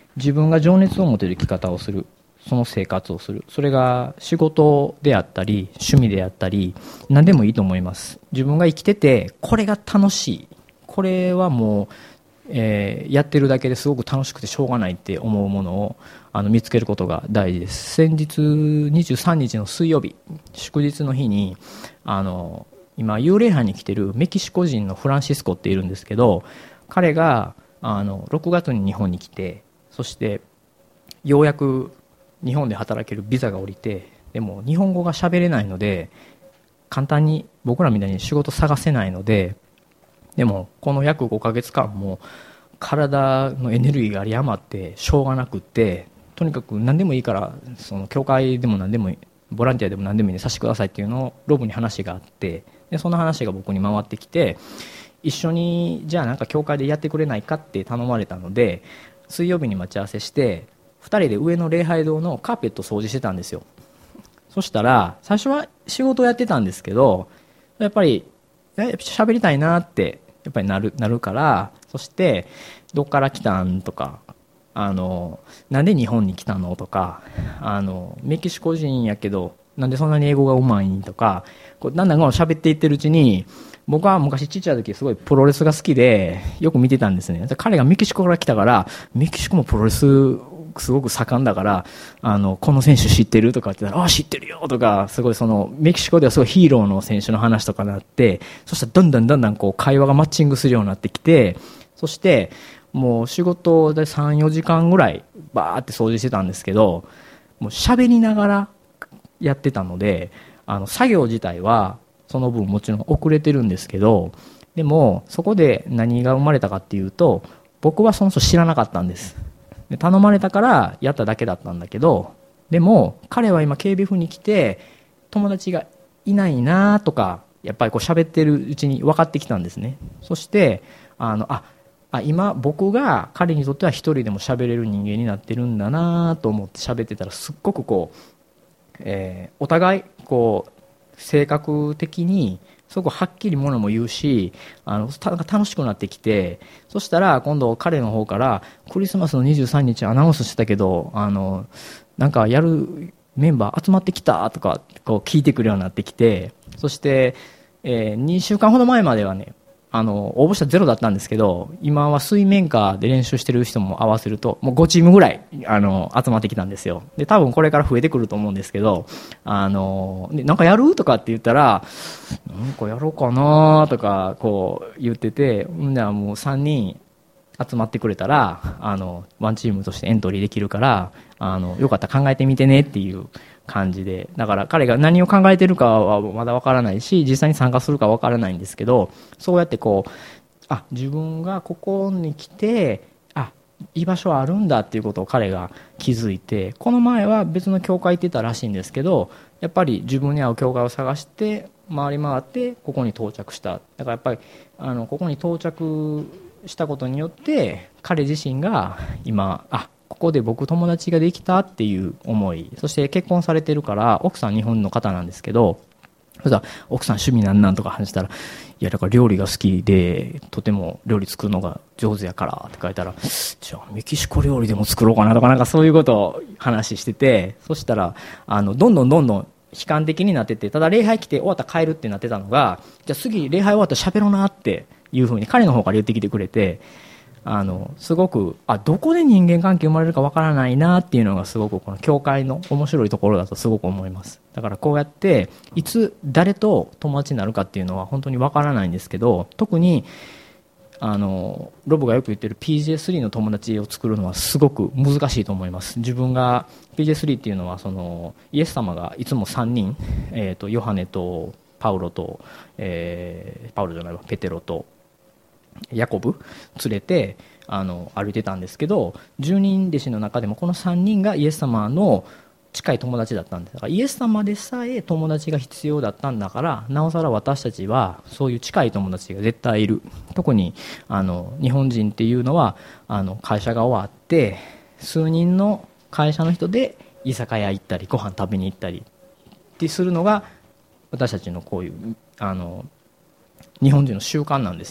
自分が情熱を持てる生き方をする、その生活をする、それが仕事であったり趣味であったり何でもいいと思います。自分が生きててこれが楽しい、これはもう、えー、やってるだけですごく楽しくてしょうがないって思うものをあの見つけることが大事です。先日にじゅうさんにちの水曜日、祝日の日にあの今幽霊班に来てるメキシコ人のフランシスコっているんですけど、彼があのろくがつに日本に来て、そしてようやく日本で働けるビザが下りて、でも日本語が喋れないので簡単に僕らみたいに仕事探せないので、でもこの約ごかげつかんも体のエネルギーが有り余ってしょうがなくって、とにかく何でもいいからその教会でも何でもいい、ボランティアでも何でもいいんでさせてくださいっていうのをロブに話があって、でその話が僕に回ってきて、一緒にじゃあなんか教会でやってくれないかって頼まれたので、水曜日に待ち合わせしてふたりで上の礼拝堂のカーペット掃除してたんですよ。そしたら最初は仕事をやってたんですけど、やっぱり喋りたいなってやっぱりなる、なるから、そしてどっから来たんとか、あのなんで日本に来たのとか、あのメキシコ人やけどなんでそんなに英語がうまいんとか、こうだんだん喋っていってるうちに、僕は昔ちっちゃい時すごいプロレスが好きでよく見てたんですね。彼がメキシコから来たから、メキシコもプロレスすごく盛んだから、あのこの選手知ってるとかって言ったら、ああ知ってるよとか、すごいそのメキシコではすごいヒーローの選手の話とかになって、そしたらだんだんだんだんこう会話がマッチングするようになってきて、そしてもう仕事でさん、よじかんぐらいバーって掃除してたんですけど、もう喋りながらやってたので、あの作業自体はその分もちろん遅れてるんですけど、でもそこで何が生まれたかっていうと、僕はその人知らなかったんです。で頼まれたからやっただけだったんだけど、でも彼は今 ケービーエフ に来て友達がいないなとか、やっぱりこう喋ってるうちに分かってきたんですね。そしてあのああ今僕が彼にとっては一人でも喋れる人間になってるんだなと思って喋ってたら、すっごくこう、えー、お互いこう性格的にすごくはっきりものも言うし、あの楽しくなってきて、そしたら今度彼の方からクリスマスのにじゅうさんにちアナウンスしてたけど、あのなんかやるメンバー集まってきたとかこう聞いてくるようになってきて、そして、えー、にしゅうかんほど前まではね、あの応募者ゼロだったんですけど、今は水面下で練習してる人も合わせるともうごチームぐらいあの集まってきたんですよ。で多分これから増えてくると思うんですけど、あのでなんかやるとかって言ったら、なんかやろうかなとかこう言ってて、んじゃあもうさんにん集まってくれたらあのワンチームとしてエントリーできるから、あのよかったら考えてみてねっていう感じで、だから彼が何を考えてるかはまだわからないし、実際に参加するかわからないんですけど、そうやってこうあ自分がここに来てあ居場所あるんだっていうことを彼が気づいて、この前は別の教会行ってたらしいんですけど、やっぱり自分に合う教会を探して回り回ってここに到着した。だからやっぱりあのここに到着したことによって彼自身が今あここで僕友達ができたっていう思い、そして結婚されてるから奥さん日本の方なんですけど、そしたら奥さん趣味なんなんとか話したら、いやだから料理が好きでとても料理作るのが上手やからって書いたら、じゃあメキシコ料理でも作ろうかなとか、なんかそういうことを話してて、そしたらあのどんどんどんどん悲観的になってて、ただ礼拝来て終わったら帰るってなってたのが、じゃあ次礼拝終わったら喋ろうなっていうふうに彼の方から言ってきてくれて、あのすごくあどこで人間関係生まれるかわからないなっていうのがすごくこの教会の面白いところだとすごく思います。だからこうやっていつ誰と友達になるかっていうのは本当にわからないんですけど、特にあのロブがよく言ってる ピージェースリー の友達を作るのはすごく難しいと思います。自分が ピージェースリー っていうのはそのイエス様がいつもさんにん、えー、とヨハネとパウロと、えー、パウロじゃないわペテロとヤコブ連れてあの歩いてたんですけど、じゅうにん弟子の中でもこのさんにんがイエス様の近い友達だったんです。だからイエス様でさえ友達が必要だったんだから、なおさら私たちはそういう近い友達が絶対いる。特にあの日本人っていうのはあの会社が終わって数人の会社の人で居酒屋行ったりご飯食べに行ったりってするのが私たちのこういうあの日本人の習慣なんですね。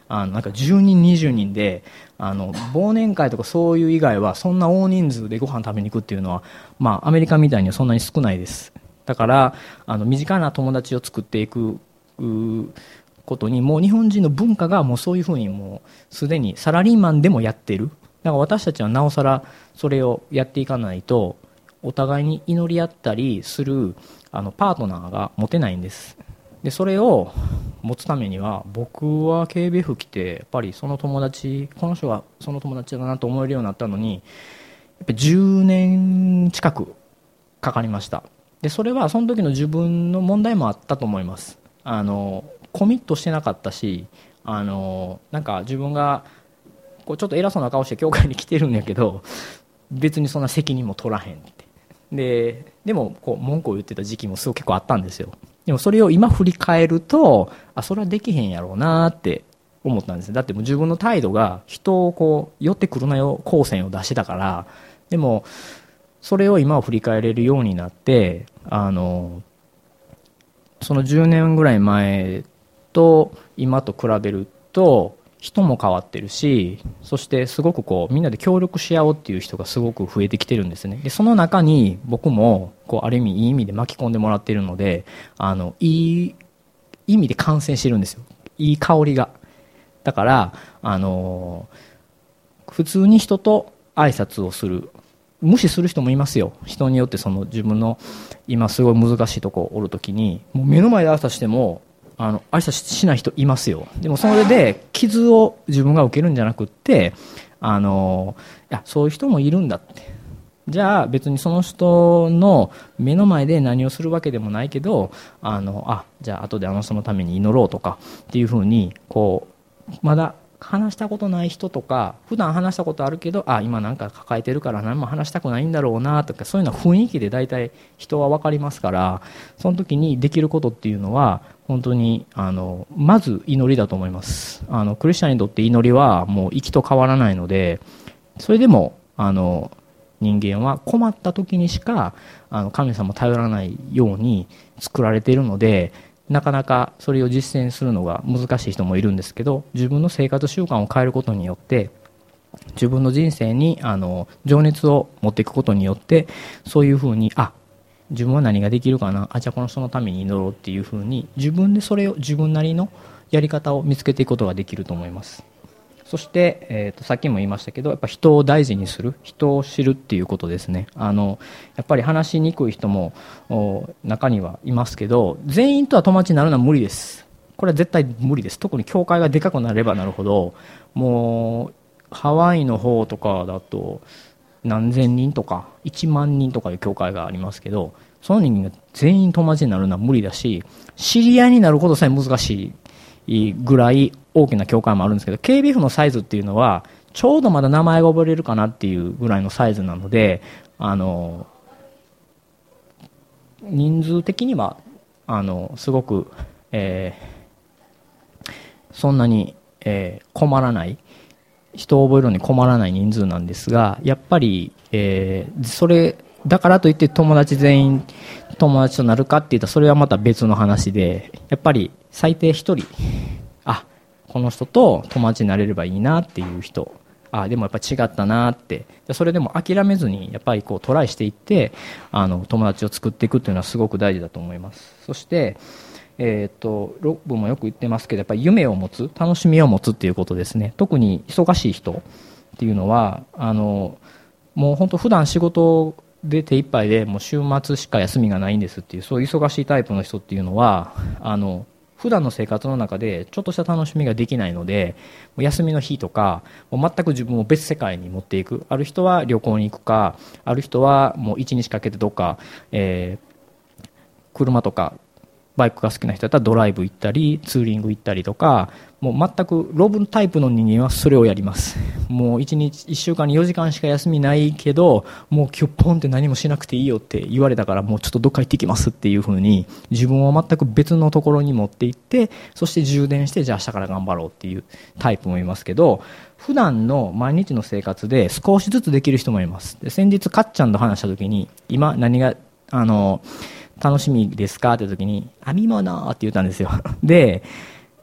あのなんかじゅうにんにじゅうにんであの忘年会とかそういう以外はそんな大人数でご飯食べに行くっていうのは、まあ、アメリカみたいにはそんなに少ないです。だからあの身近な友達を作っていくことにもう日本人の文化がもうそういうふうにもうすでにサラリーマンでもやってる。だから私たちはなおさらそれをやっていかないとお互いに祈り合ったりするあのパートナーが持てないんです。でそれを持つためには僕は ケービーエフ 来てやっぱりその友達この人がその友達だなと思えるようになったのにやっぱりじゅうねん近くかかりました。でそれはその時の自分の問題もあったと思います。あのコミットしてなかったしあのなんか自分がこうちょっと偉そうな顔して教会に来てるんやけど別にそんな責任も取らへんってででもこう文句を言ってた時期もすごく結構あったんですよ。でもそれを今振り返るとあそれはできへんやろうなって思ったんです。だってもう自分の態度が人をこう寄ってくるなよ光線を出してたから。でもそれを今は振り返れるようになってあのそのじゅうねんぐらい前と今と比べると人も変わってるしそしてすごくこうみんなで協力し合おうっていう人がすごく増えてきてるんですね。でその中に僕もこうある意味いい意味で巻き込んでもらっているのであのいい意味で感染してるんですよ。いい香りが。だからあの普通に人と挨拶をする無視する人もいますよ。人によってその自分の今すごい難しいとこおるときにもう目の前で挨拶してもあの挨拶しない人いますよ。でもそれで傷を自分が受けるんじゃなくってあのいやそういう人もいるんだって。じゃあ別にその人の目の前で何をするわけでもないけどあのあじゃあ後であの人のために祈ろうとかっていうふうにこうまだ話したことない人とか普段話したことあるけどあ今なんか抱えてるから何も話したくないんだろうなとかそういうのは雰囲気で大体人は分かりますからその時にできることっていうのは本当にあのまず祈りだと思います。あのクリスチャンにとって祈りはもう息と変わらないのでそれでもあの人間は困った時にしかあの神様を頼らないように作られているのでなかなかそれを実践するのが難しい人もいるんですけど自分の生活習慣を変えることによって自分の人生にあの情熱を持っていくことによってそういうふうにあ自分は何ができるかなあじゃあこの人のために祈ろうっていうふうに自分でそれを自分なりのやり方を見つけていくことができると思います。そして、えー、とさっきも言いましたけどやっぱ人を大事にする人を知るっていうことですね。あのやっぱり話しにくい人も中にはいますけど全員とは友達になるのは無理です。これは絶対無理です。特に教会がでかくなればなるほどもうハワイの方とかだと何千人とかいちまんにんとかいう教会がありますけどその人間が全員友達になるのは無理だし知り合いになることさえ難しいぐらい大きな教会もあるんですけど ケービーエフ のサイズっていうのはちょうどまだ名前が覚えれるかなっていうぐらいのサイズなのであの人数的にはあのすごく、えー、そんなに、えー、困らない人を覚えるのに困らない人数なんですがやっぱり、えー、それだからといって友達全員友達となるかっていったらそれはまた別の話でやっぱり最低ひとりあこの人と友達になれればいいなっていう人あでもやっぱ違ったなってそれでも諦めずにやっぱりこうトライしていってあの友達を作っていくっていうのはすごく大事だと思います。そしてえー、とロブもよく言ってますけどやっぱり夢を持つ楽しみを持つっていうことですね。特に忙しい人っていうのはあのもう本当普段仕事で手一杯でもう週末しか休みがないんですっていうそういう忙しいタイプの人っていうのはあの普段の生活の中でちょっとした楽しみができないので休みの日とかもう全く自分を別世界に持っていくある人は旅行に行くかある人はもう一日かけてどっか、えー、車とかバイクが好きな人だったらドライブ行ったりツーリング行ったりとかもう全くロブタイプの人間はそれをやります。もういちにちいっしゅうかんによじかんしか休みないけどもう今日ポンって何もしなくていいよって言われたからもうちょっとどっか行ってきますっていう風に自分を全く別のところに持って行ってそして充電してじゃあ明日から頑張ろうっていうタイプもいますけど普段の毎日の生活で少しずつできる人もいます。で先日かっちゃんと話した時に今何があの楽しみですかって時に編み物って言ったんですよ。で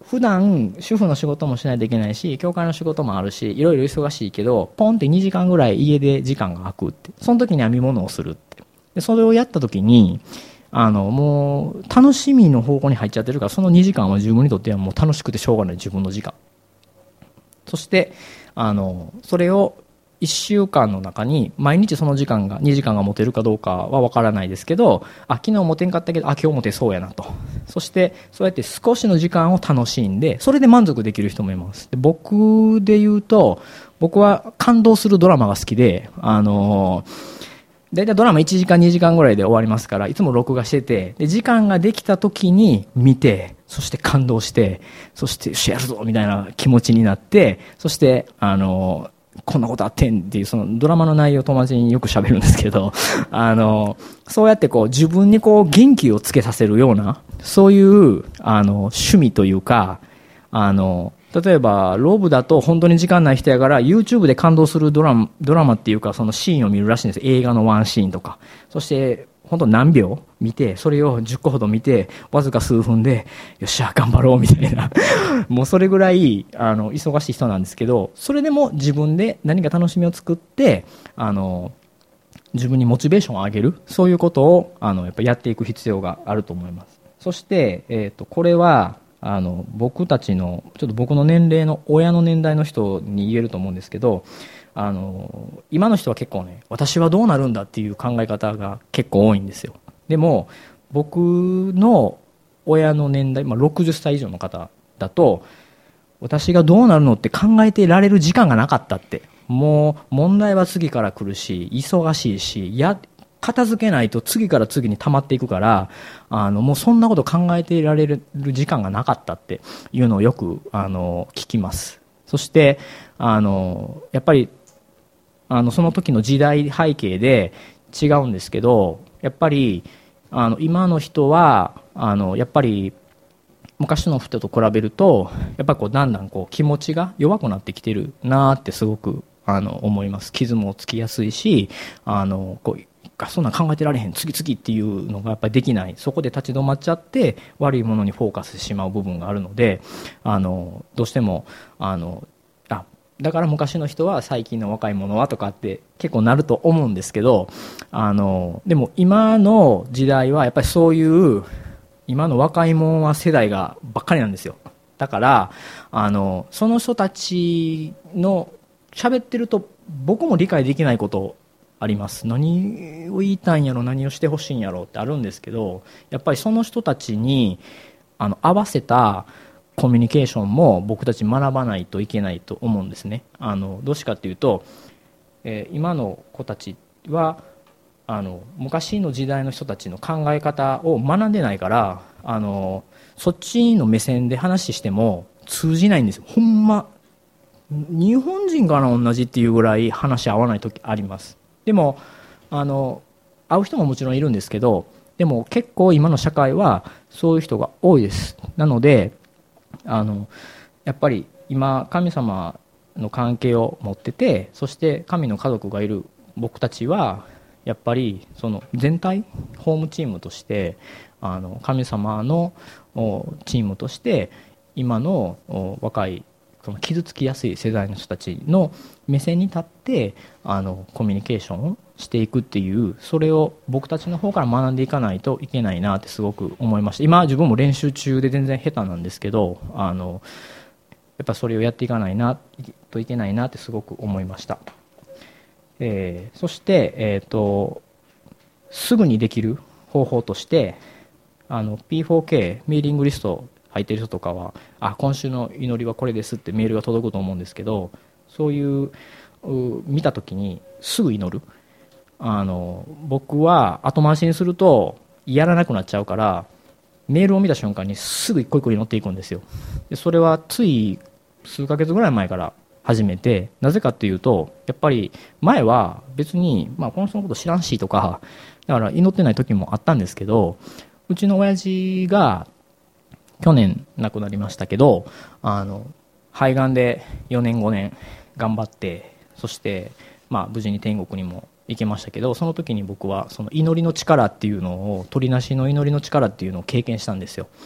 普段主婦の仕事もしないといけないし、教会の仕事もあるし、いろいろ忙しいけど、ポンってにじかんぐらい家で時間が空くって、その時に編み物をするって、でそれをやった時にあのもう楽しみの方向に入っちゃってるから、そのにじかんは自分にとってはもう楽しくてしょうがない自分の時間。そしてあのそれをいっしゅうかんの中に毎日その時間がにじかんが持てるかどうかは分からないですけど、あ昨日持てんかったけど、あ今日持てそうやなと。そしてそうやって少しの時間を楽しんで、それで満足できる人もいます。で僕で言うと、僕は感動するドラマが好きで、あのだいたいドラマいちじかんにじかんぐらいで終わりますから、いつも録画してて、で時間ができた時に見て、そして感動して、そしてよしやるぞみたいな気持ちになって、そしてあのこんなことあってんっていう、そのドラマの内容を友達によく喋るんですけど、あのそうやってこう自分にこう元気をつけさせるような、そういうあの趣味というか、あの例えばロブだと本当に時間ない人やから YouTube で感動するドラマ、ドラマっていうかそのシーンを見るらしいんです。映画のワンシーンとか。そして本当何秒見て、それをじゅっこほど見て、わずか数分でよっしゃ頑張ろうみたいなもうそれぐらいあの忙しい人なんですけど、それでも自分で何か楽しみを作って、あの自分にモチベーションを上げる、そういうことをあのやっぱやっていく必要があると思います。そして、えーと、これはあの僕たちのちょっと僕の年齢の親の年代の人に言えると思うんですけど、あの今の人は結構ね、私はどうなるんだっていう考え方が結構多いんですよ。でも僕の親の年代、まあ、ろくじゅっさい以上の方だと、私がどうなるのって考えてられる時間がなかったって。もう問題は次から来るし、忙しいし、や片付けないと次から次に溜まっていくから、あのもうそんなこと考えていられる時間がなかったっていうのをよくあの聞きます。そしてあのやっぱりあのその時の時代背景で違うんですけど、やっぱりあの今の人はあのやっぱり昔の人と比べると、やっぱりこうだんだんこう気持ちが弱くなってきてるなってすごくあの思います。傷もつきやすいし、あのこうそんなん考えてられへん、次々っていうのがやっぱりできない、そこで立ち止まっちゃって悪いものにフォーカスしてしまう部分があるので、あのどうしてもあのあだから昔の人は最近の若い者はとかって結構なると思うんですけど、あのでも今の時代はやっぱりそういう今の若い者は世代がばっかりなんですよ。だからあのその人たちの喋ってると僕も理解できないことあります。何を言いたいんやろ、何をしてほしいんやろってあるんですけど、やっぱりその人たちにあの合わせたコミュニケーションも僕たち学ばないといけないと思うんですね。あのどうしてかっていうと、えー、今の子たちはあの昔の時代の人たちの考え方を学んでないから、あのそっちの目線で話しても通じないんですよ。ほんま日本人かな同じっていうぐらい話合わない時あります。でもあの会う人ももちろんいるんですけど、でも結構今の社会はそういう人が多いです。なのであのやっぱり今神様の関係を持ってて、そして神の家族がいる僕たちはやっぱりその全体ホームチームとしてあの神様のチームとして今の若いその傷つきやすい世代の人たちの目線に立ってあのコミュニケーションをしていくっていう、それを僕たちの方から学んでいかないといけないなってすごく思いました。今自分も練習中で全然下手なんですけど、あのやっぱそれをやっていかないなといけないなってすごく思いました。えー、そして、えーと、すぐにできる方法としてあの ピーフォーケー メーリングリスト入っている人とかは、あ今週の祈りはこれですってメールが届くと思うんですけど、そういう見た時にすぐ祈る。あの僕は後回しにするとやらなくなっちゃうから、メールを見た瞬間にすぐ一個一個祈っていくんですよ。でそれはつい数ヶ月ぐらい前から始めて、なぜかっていうと、やっぱり前は別に、まあ、この人のこと知らんしとかだから祈ってない時もあったんですけど、うちの親父が去年亡くなりましたけど、あの肺がんでよねんごねん頑張って、そして、まあ、無事に天国にも行けましたけど、その時に僕はその祈りの力っていうのを、鳥なしの祈りの力っていうのを経験したんですよ。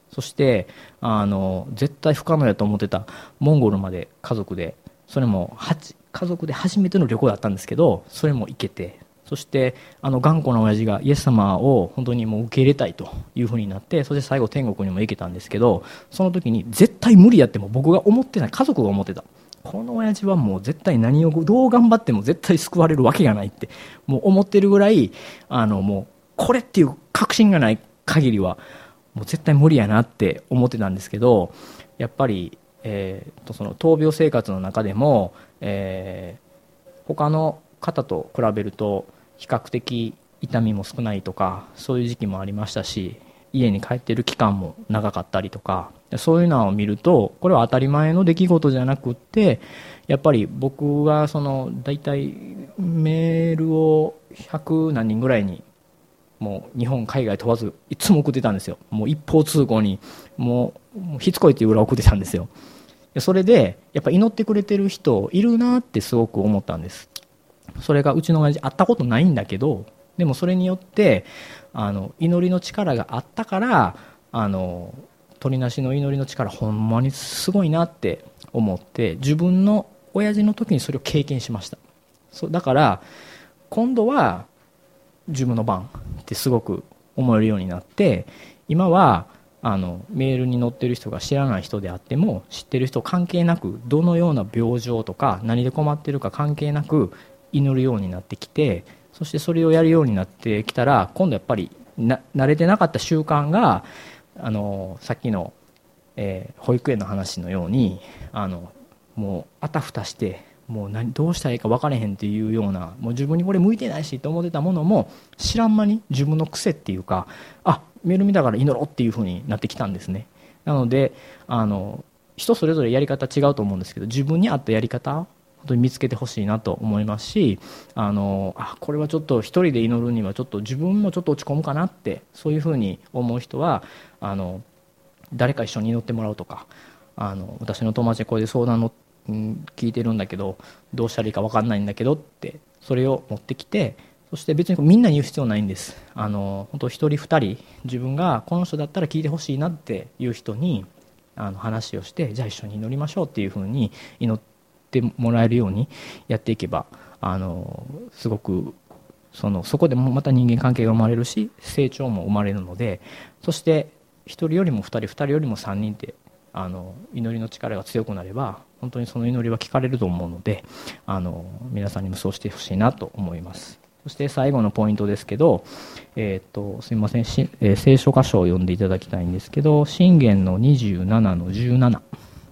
そしてあの絶対不可能やと思ってたモンゴルまで家族で、それもはち家族で初めての旅行だったんですけど、それも行けて、そしてあの頑固な親父がイエス様を本当にもう受け入れたいというふうになって、そして最後天国にも行けたんですけど、その時に絶対無理やっても僕が思ってない、家族が思ってた、この親父はもう絶対何をどう頑張っても絶対救われるわけがないってもう思ってるぐらい、あのもうこれっていう確信がない限りはもう絶対無理やなって思ってたんですけど、やっぱり、えー、とその闘病生活の中でも、えー、他の方と比べると比較的痛みも少ないとか、そういう時期もありましたし、家に帰っている期間も長かったりとか、そういうのを見るとこれは当たり前の出来事じゃなくって、やっぱり僕がそのだいたいメールをひゃくなんにんぐらいにもう日本海外問わずいつも送ってたんですよ。もう一方通行にもう、もうしつこいっていう裏送ってたんですよ。それでやっぱ祈ってくれてる人いるなってすごく思ったんです。それがうちの親父会ったことないんだけど、でもそれによってあの祈りの力があったから、あの鳥なしの祈りの力ほんまにすごいなって思って、自分の親父の時にそれを経験しました。そうだから今度は自分の番ってすごく思えるようになって、今はあのメールに載ってる人が知らない人であっても、知ってる人関係なく、どのような病状とか何で困ってるか関係なく祈るようになってきて、そしてそれをやるようになってきたら、今度やっぱりな慣れてなかった習慣が、あのさっきの、えー、保育園の話のように、あのもうあたふたしてもう何どうしたらいいか分からへんっていうような、もう自分にこれ向いてないしと思ってたものも知らん間に自分の癖っていうか、あメール見たから祈ろうっていう風になってきたんですね。なのであの人それぞれやり方違うと思うんですけど、自分に合ったやり方本当に見つけてほしいなと思いますし、あのあこれはちょっと一人で祈るにはちょっと自分もちょっと落ち込むかなって、そういう風に思う人はあの誰か一緒に祈ってもらうとか、あの私の友達でこれで相談の聞いてるんだけどどうしたらいいか分かんないんだけどって、それを持ってきて、そして別にみんなに言う必要ないんです。あの本当一人二人、自分がこの人だったら聞いてほしいなっていう人にあの話をして、じゃあ一緒に祈りましょうっていうふうに祈ってもらえるようにやっていけば、あのすごくそのそこでもまた人間関係が生まれるし、成長も生まれるので、そして一人よりも二人、二人よりも三人ってあの祈りの力が強くなれば、本当にその祈りは聞かれると思うので、あの皆さんにもそうしてほしいなと思います。そして最後のポイントですけど、えー、っとすみません、し、えー、聖書箇所を読んでいただきたいんですけど、箴言のにじゅうななのじゅうなな。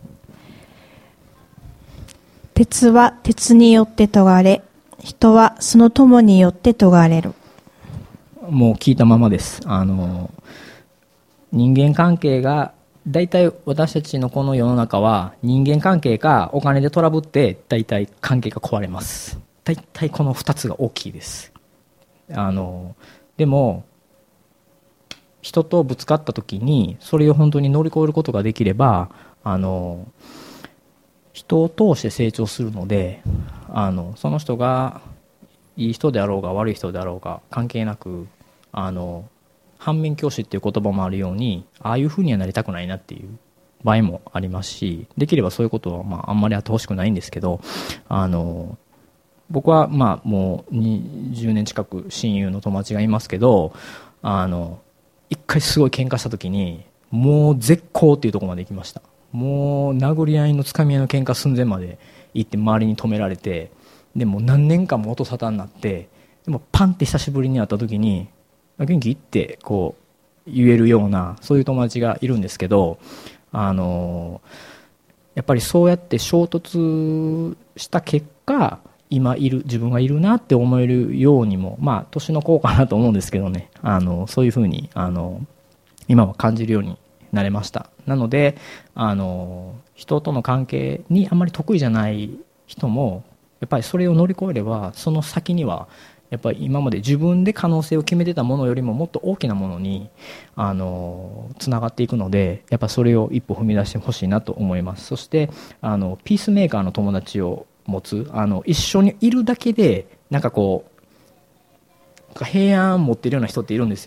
鉄は鉄によって研がれ、人はその友によって研がれる。
もう聞いたままです。あの人間関係が大体私たちのこの世の中は人間関係かお金でトラブって大体関係が壊れます。大体このふたつが大きいです。あのでも人とぶつかった時にそれを本当に乗り越えることができれば、あの人を通して成長するので、あのその人がいい人であろうが悪い人であろうが関係なく、あの反面教師っていう言葉もあるように、ああいうふうにはなりたくないなっていう場合もありますし、できればそういうことはまああんまりあってほしくないんですけど、あの僕はまあもうにじゅうねん近く親友の友達がいますけど、あの一回すごい喧嘩した時にもう絶好っていうところまで行きました。もう殴り合いのつかみ合いの喧嘩寸前まで行って周りに止められて、でも何年間も音沙汰になって、でもパンって久しぶりに会った時に元気ってこう言えるような、そういう友達がいるんですけど、あのやっぱりそうやって衝突した結果今いる自分がいるなって思えるようにも、まあ年の功かなと思うんですけどね、あのそういうふうにあの今は感じるようになれました。なのであの人との関係にあんまり得意じゃない人もやっぱりそれを乗り越えれば、その先にはやっぱり今まで自分で可能性を決めてたものよりももっと大きなものにあのつながっていくので、やっぱそれを一歩踏み出してほしいなと思います。そしてあのピースメーカーの友達を持つ、あの一緒にいるだけでなんかこう平安持ってるような人っているんですよ。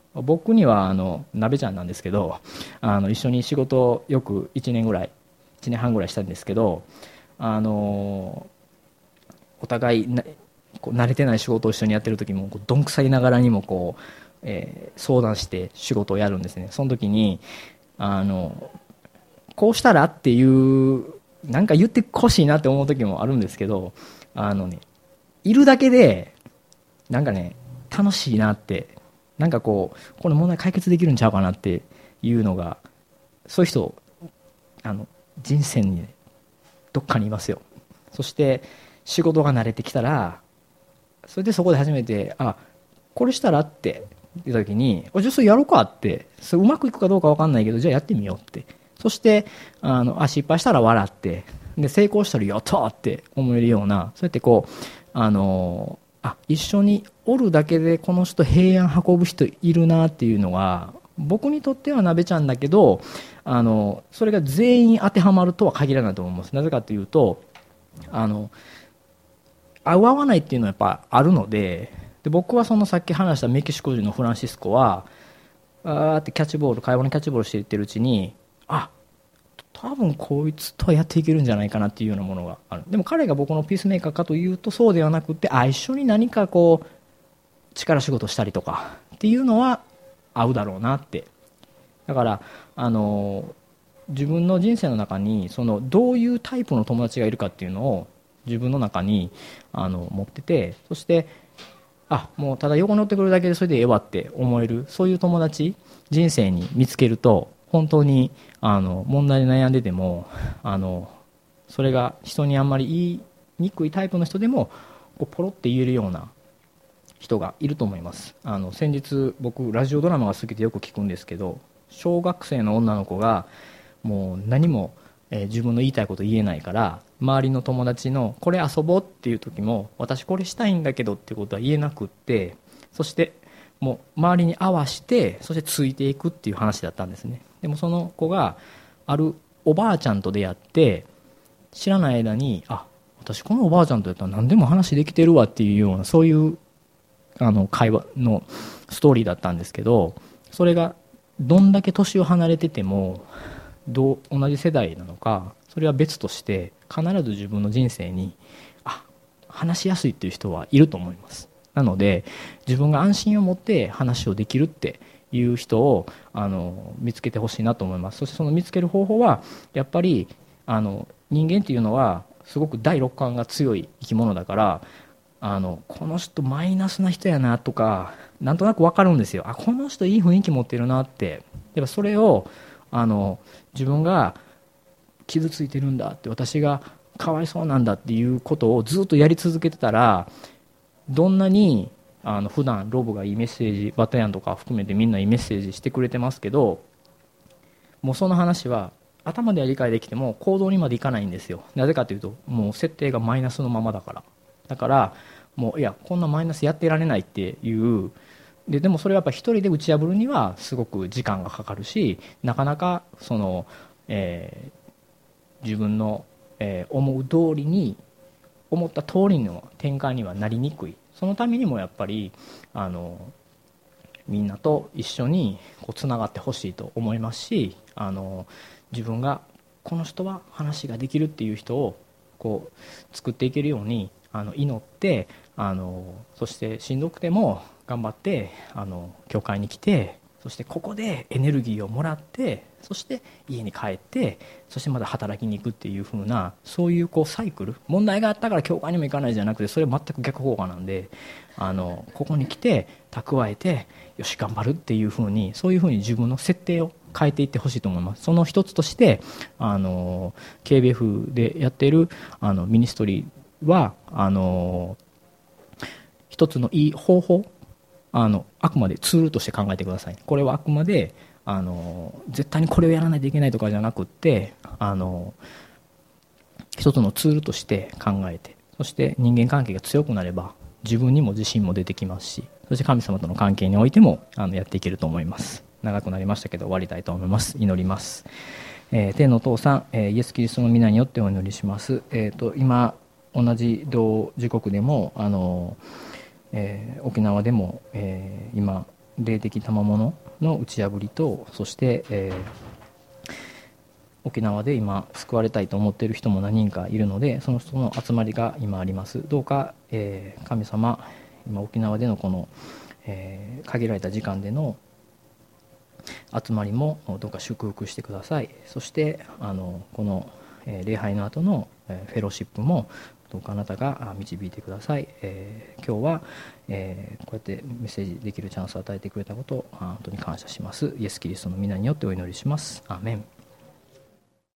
僕にはあの鍋ちゃんなんですけど、あの一緒に仕事をよくいちねんぐらいいちねんはんぐらいしたんですけど、あのお互いなこう慣れてない仕事を一緒にやってる時もこうどんくさいながらにもこう、えー相談して仕事をやるんですね。その時にあのこうしたらっていうなんか言ってほしいなって思う時もあるんですけど、あのねいるだけでなんかね楽しいなって、なんかこうこの問題解決できるんちゃうかなっていうのが、そういう人あの人生に、ね、どっかにいますよ。そして仕事が慣れてきたら、それでそこで初めてあこれしたらって言った時に、じゃあそれやろうかって、それうまくいくかどうか分かんないけどじゃあやってみようって、そしてあのあ失敗したら笑って、で成功したらやったーって思えるような、そうやってこうあのあ一緒におるだけでこの人平安運ぶ人いるなっていうのが、僕にとっては鍋ちゃんだけど、あのそれが全員当てはまるとは限らないと思います。なぜかというと、あの合う合わないっていうのはやっぱあるので、で僕はそのさっき話したメキシコ人のフランシスコはあーってキャッチボール会話のキャッチボールしていってるうちに、あ多分こいつとはやっていけるんじゃないかなっていうようなものがある。でも彼が僕のピースメーカーかというとそうではなくて、あ一緒に何かこう力仕事したりとかっていうのは合うだろうなって。だからあの自分の人生の中にそのどういうタイプの友達がいるかっていうのを自分の中にあの持ってて、そしてあもうただ横に乗ってくるだけでそれでええわって思える、そういう友達人生に見つけると、本当にあの問題で悩んでてもあのそれが人にあんまり言いにくいタイプの人でもこうポロって言えるような人がいると思います。あの先日僕ラジオドラマが好きでよく聞くんですけど、小学生の女の子がもう何も、えー自分の言いたいこと言えないから、周りの友達のこれ遊ぼうっていう時も私これしたいんだけどっていうことは言えなくって、そしてもう周りに合わして、そしてついていくっていう話だったんですね。でもその子があるおばあちゃんと出会って、知らない間にあ私このおばあちゃんとやったら何でも話できてるわっていうような、そういうあの会話のストーリーだったんですけど、それがどんだけ年を離れててもどう同じ世代なのか、それは別として必ず自分の人生にあ話しやすいっていう人はいると思います。なので自分が安心を持って話をできるっていう人をあの見つけてほしいなと思います。そしてその見つける方法はやっぱりあの人間っていうのはすごく第六感が強い生き物だから、あのこの人マイナスな人やなとかなんとなく分かるんですよ。あこの人いい雰囲気持ってるなって。やっぱそれをあの自分が傷ついてるんだって、私がかわいそうなんだっていうことをずっとやり続けてたら、どんなにあの普段ロブがいいメッセージ、バタヤンとか含めてみんないいメッセージしてくれてますけど、もうその話は頭では理解できても行動にまでいかないんですよ。なぜかというともう設定がマイナスのままだから。だからもういやこんなマイナスやってられないっていうで、でもそれはやっぱり一人で打ち破るにはすごく時間がかかるし、なかなかその、えー自分の、えー思う通りに思った通りの展開にはなりにくい。そのためにもやっぱりあのみんなと一緒にこうつながってほしいと思いますし、あの自分がこの人は話ができるっていう人をこう作っていけるようにあの祈って、あのそしてしんどくても頑張ってあの教会に来て、そしてここでエネルギーをもらって、そして家に帰って、そしてまた働きに行くっていう風な、そういうこうサイクル、問題があったから教会にも行かないじゃなくて、それは全く逆効果なんで、あのここに来て蓄えてよし頑張るっていう風に、そういう風に自分の設定を変えていってほしいと思います。その一つとしてあの ケービーエフ でやっているあのミニストリーはあの一つのいい方法、あのあくまでツールとして考えてください。これはあくまであの絶対にこれをやらないといけないとかじゃなくって、あの一つのツールとして考えて、そして人間関係が強くなれば自分にも自信も出てきますし、そして神様との関係においてもあのやっていけると思います。長くなりましたけど終わりたいと思います。祈ります。えー、天のお父さん、えー、イエス・キリストの皆によってお祈りします。えー、と今同じ同時刻でもあのえー、沖縄でも、えー、今霊的賜物の打ち破りと、そして、えー沖縄で今救われたいと思っている人も何人かいるので、その人の集まりが今あります。どうか、えー神様、今沖縄でのこの、えー限られた時間での集まりもどうか祝福してください。そしてあのこの、えー礼拝の後の、えーフェローシップもどうかあなたがあ導いてください。えー今日は、えーこうやってメッセージできるチャンスを与えてくれたことをあ本当に感謝します。イエス・キリストの皆によってお祈りします。アーメン。